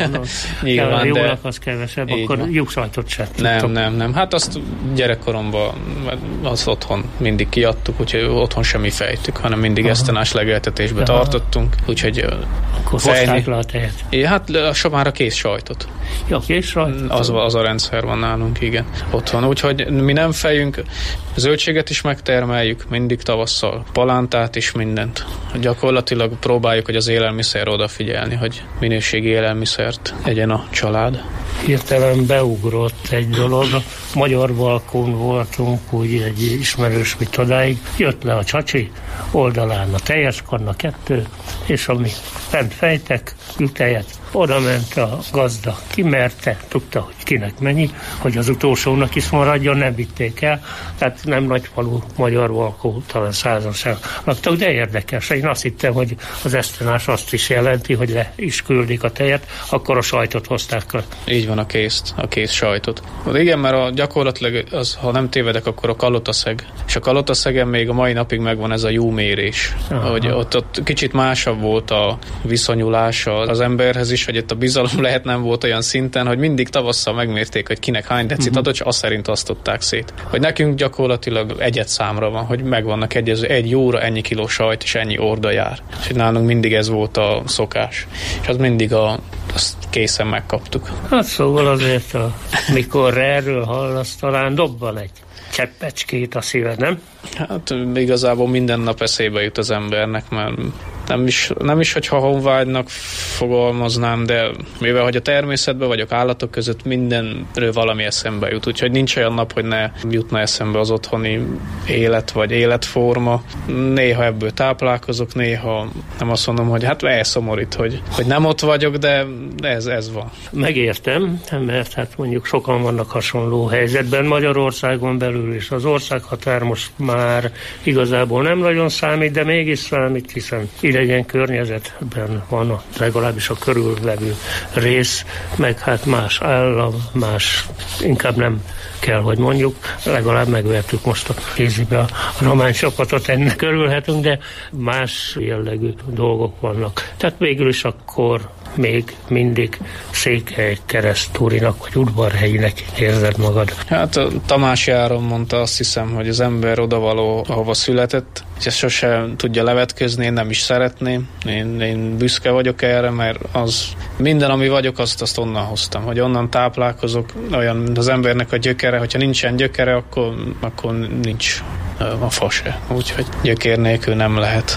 Nyilván, jónak de... az kevesebb, akkor lyukszajtot se Nem, tudtok. nem, nem. Hát azt gyerekkoromban az otthon mindig kiadtuk, úgyhogy otthon semmi fejtük, hanem mindig aha. esztenás legeltetésbe aha. tartottunk, úgyhogy akkor hozták le a tejet? É, hát a, már a kész sajtot. Ja, kész sajtot? Az, az a rendszer van nálunk, igen. Otthon, úgyhogy mi nem fejünk, zöldséget is megtermeljük, mindig tavasszal, palántát is, mindent. Gyakorlatilag próbáljuk, hogy az élelmiszerre odafigyelni, hogy minőségi élelmiszert egyen a család. Hirtelen beugrott egy dolog. Magyar balkón voltunk, úgy egy ismerős mit odáig. Jött le a csacsi, oldalán a teljes kanna kettő, és ami fent fejtek, jutejet, oda ment a gazda, kimerte, tudta, hogy kinek mennyi, hogy az utolsónak is maradjon, nem vitték el. Tehát nem nagy falu magyar balkó, talán százan sem laktak, de érdekes. Én azt hittem, hogy az esztenás azt is jelenti, hogy le is küldik a tejet, akkor a sajtot hozták le. Így van, a kész, a kész sajtot. Igen, mert a, gyakorlatilag, az, ha nem tévedek, akkor a kalotaszeg. És a kalotaszegen még a mai napig megvan ez a jó mérés. Hogy ott, ott kicsit másabb volt a viszonyulása az emberhez is, hogy itt a bizalom lehet nem volt olyan szinten, hogy mindig tavasszal megmérték, hogy kinek hány decit uh-huh. adott, és azt szerint osztották szét. Hogy nekünk gyakorlatilag egyet számra van, hogy megvannak egyező, egy jóra ennyi kiló sajt, és ennyi orda jár. És nálunk mindig ez volt a szokás. És az mindig a, azt készen megkaptuk. Hát szóval azért, a, mikor erről hallasz, talán dobban egy cseppecskét a szíved, nem? Hát igazából minden nap eszébe jut az embernek, mert nem is, nem is hogyha honvágynak fogalmaznám, de mivel hogy a természetben vagyok, állatok között mindenről valami eszembe jut, úgyhogy nincs olyan nap, hogy ne jutna eszembe az otthoni élet vagy életforma. Néha ebből táplálkozok, néha nem azt mondom, hogy hát elszomorít, hogy, hogy nem ott vagyok, de ez, ez van. Megértem, mert hát mondjuk sokan vannak hasonló helyzetben Magyarországon belül, és az országhatár most már igazából nem nagyon számít, de mégis számít, hiszen idegen környezetben van a, legalábbis a körülvevő rész, meg hát más állam, más, inkább nem kell, hogy mondjuk, legalább megvertük most a kézibe a román csapatot, ennek örülhetünk, de más jellegű dolgok vannak. Tehát végül is akkor még mindig Székely Keresztúrinak vagy Udvarhelyinek érzed magad. Hát a Tamás Járon mondta, azt hiszem, hogy az ember odavaló, ahova született, és ezt sosem tudja levetközni, én nem is szeretném. Én, én büszke vagyok erre, mert az minden, ami vagyok, azt, azt onnan hoztam, hogy onnan táplálkozok, olyan az embernek a gyökere, hogyha nincsen gyökere, akkor, akkor nincs a fa se. Úgyhogy gyökér nélkül nem lehet.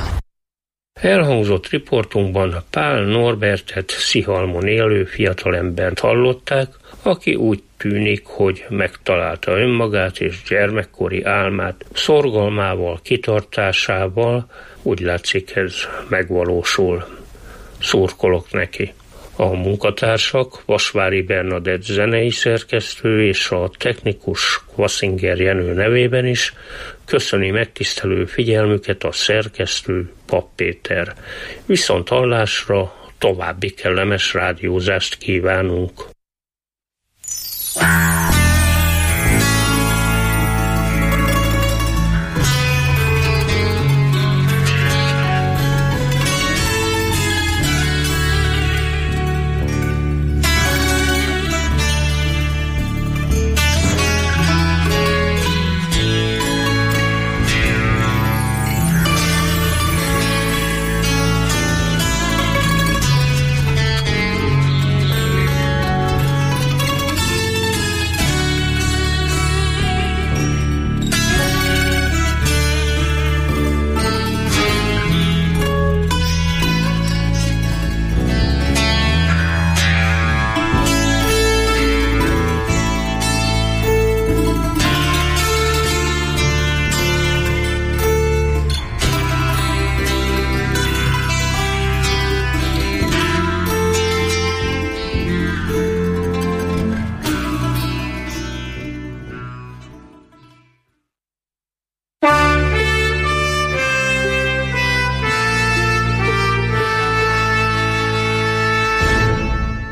Elhangzott riportunkban Pál Norbertet, Szihalmon élő fiatalembert hallották, aki úgy tűnik, hogy megtalálta önmagát és gyermekkori álmát, szorgalmával, kitartásával, úgy látszik ez megvalósul. Szurkolok neki. A munkatársak, Vasvári Bernadett zenei szerkesztő és a technikus Kvaszinger Jenő nevében is köszöni megtisztelő figyelmüket a szerkesztő Papp Péter. Viszont hallásra további kellemes rádiózást kívánunk.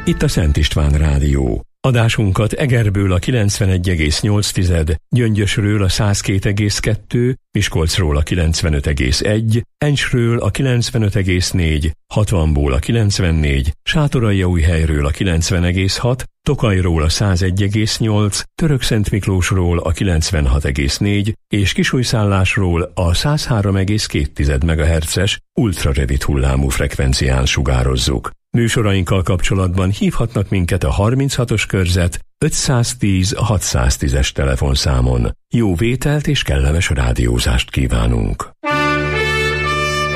Itt a Szent István Rádió. Adásunkat Egerből a kilencvenegy egész nyolc, Gyöngyösről a száz két egész kettő, Miskolcról a kilencvenöt egész egy, Encsről a kilencvenöt egész négy, Hatvanból a kilencvennégy, Sátoraljaújhelyről a kilencven egész hat, Tokajról a száz egy egész nyolc, Törökszentmiklósról a kilencvenhat egész négy és Kisújszállásról a száz három egész két megahertzes ultrarövid hullámú frekvencián sugározzuk. Műsorainkkal kapcsolatban hívhatnak minket a harminchatos körzet ötszáztíz hatszáztízes telefonszámon. Jó vételt és kellemes rádiózást kívánunk!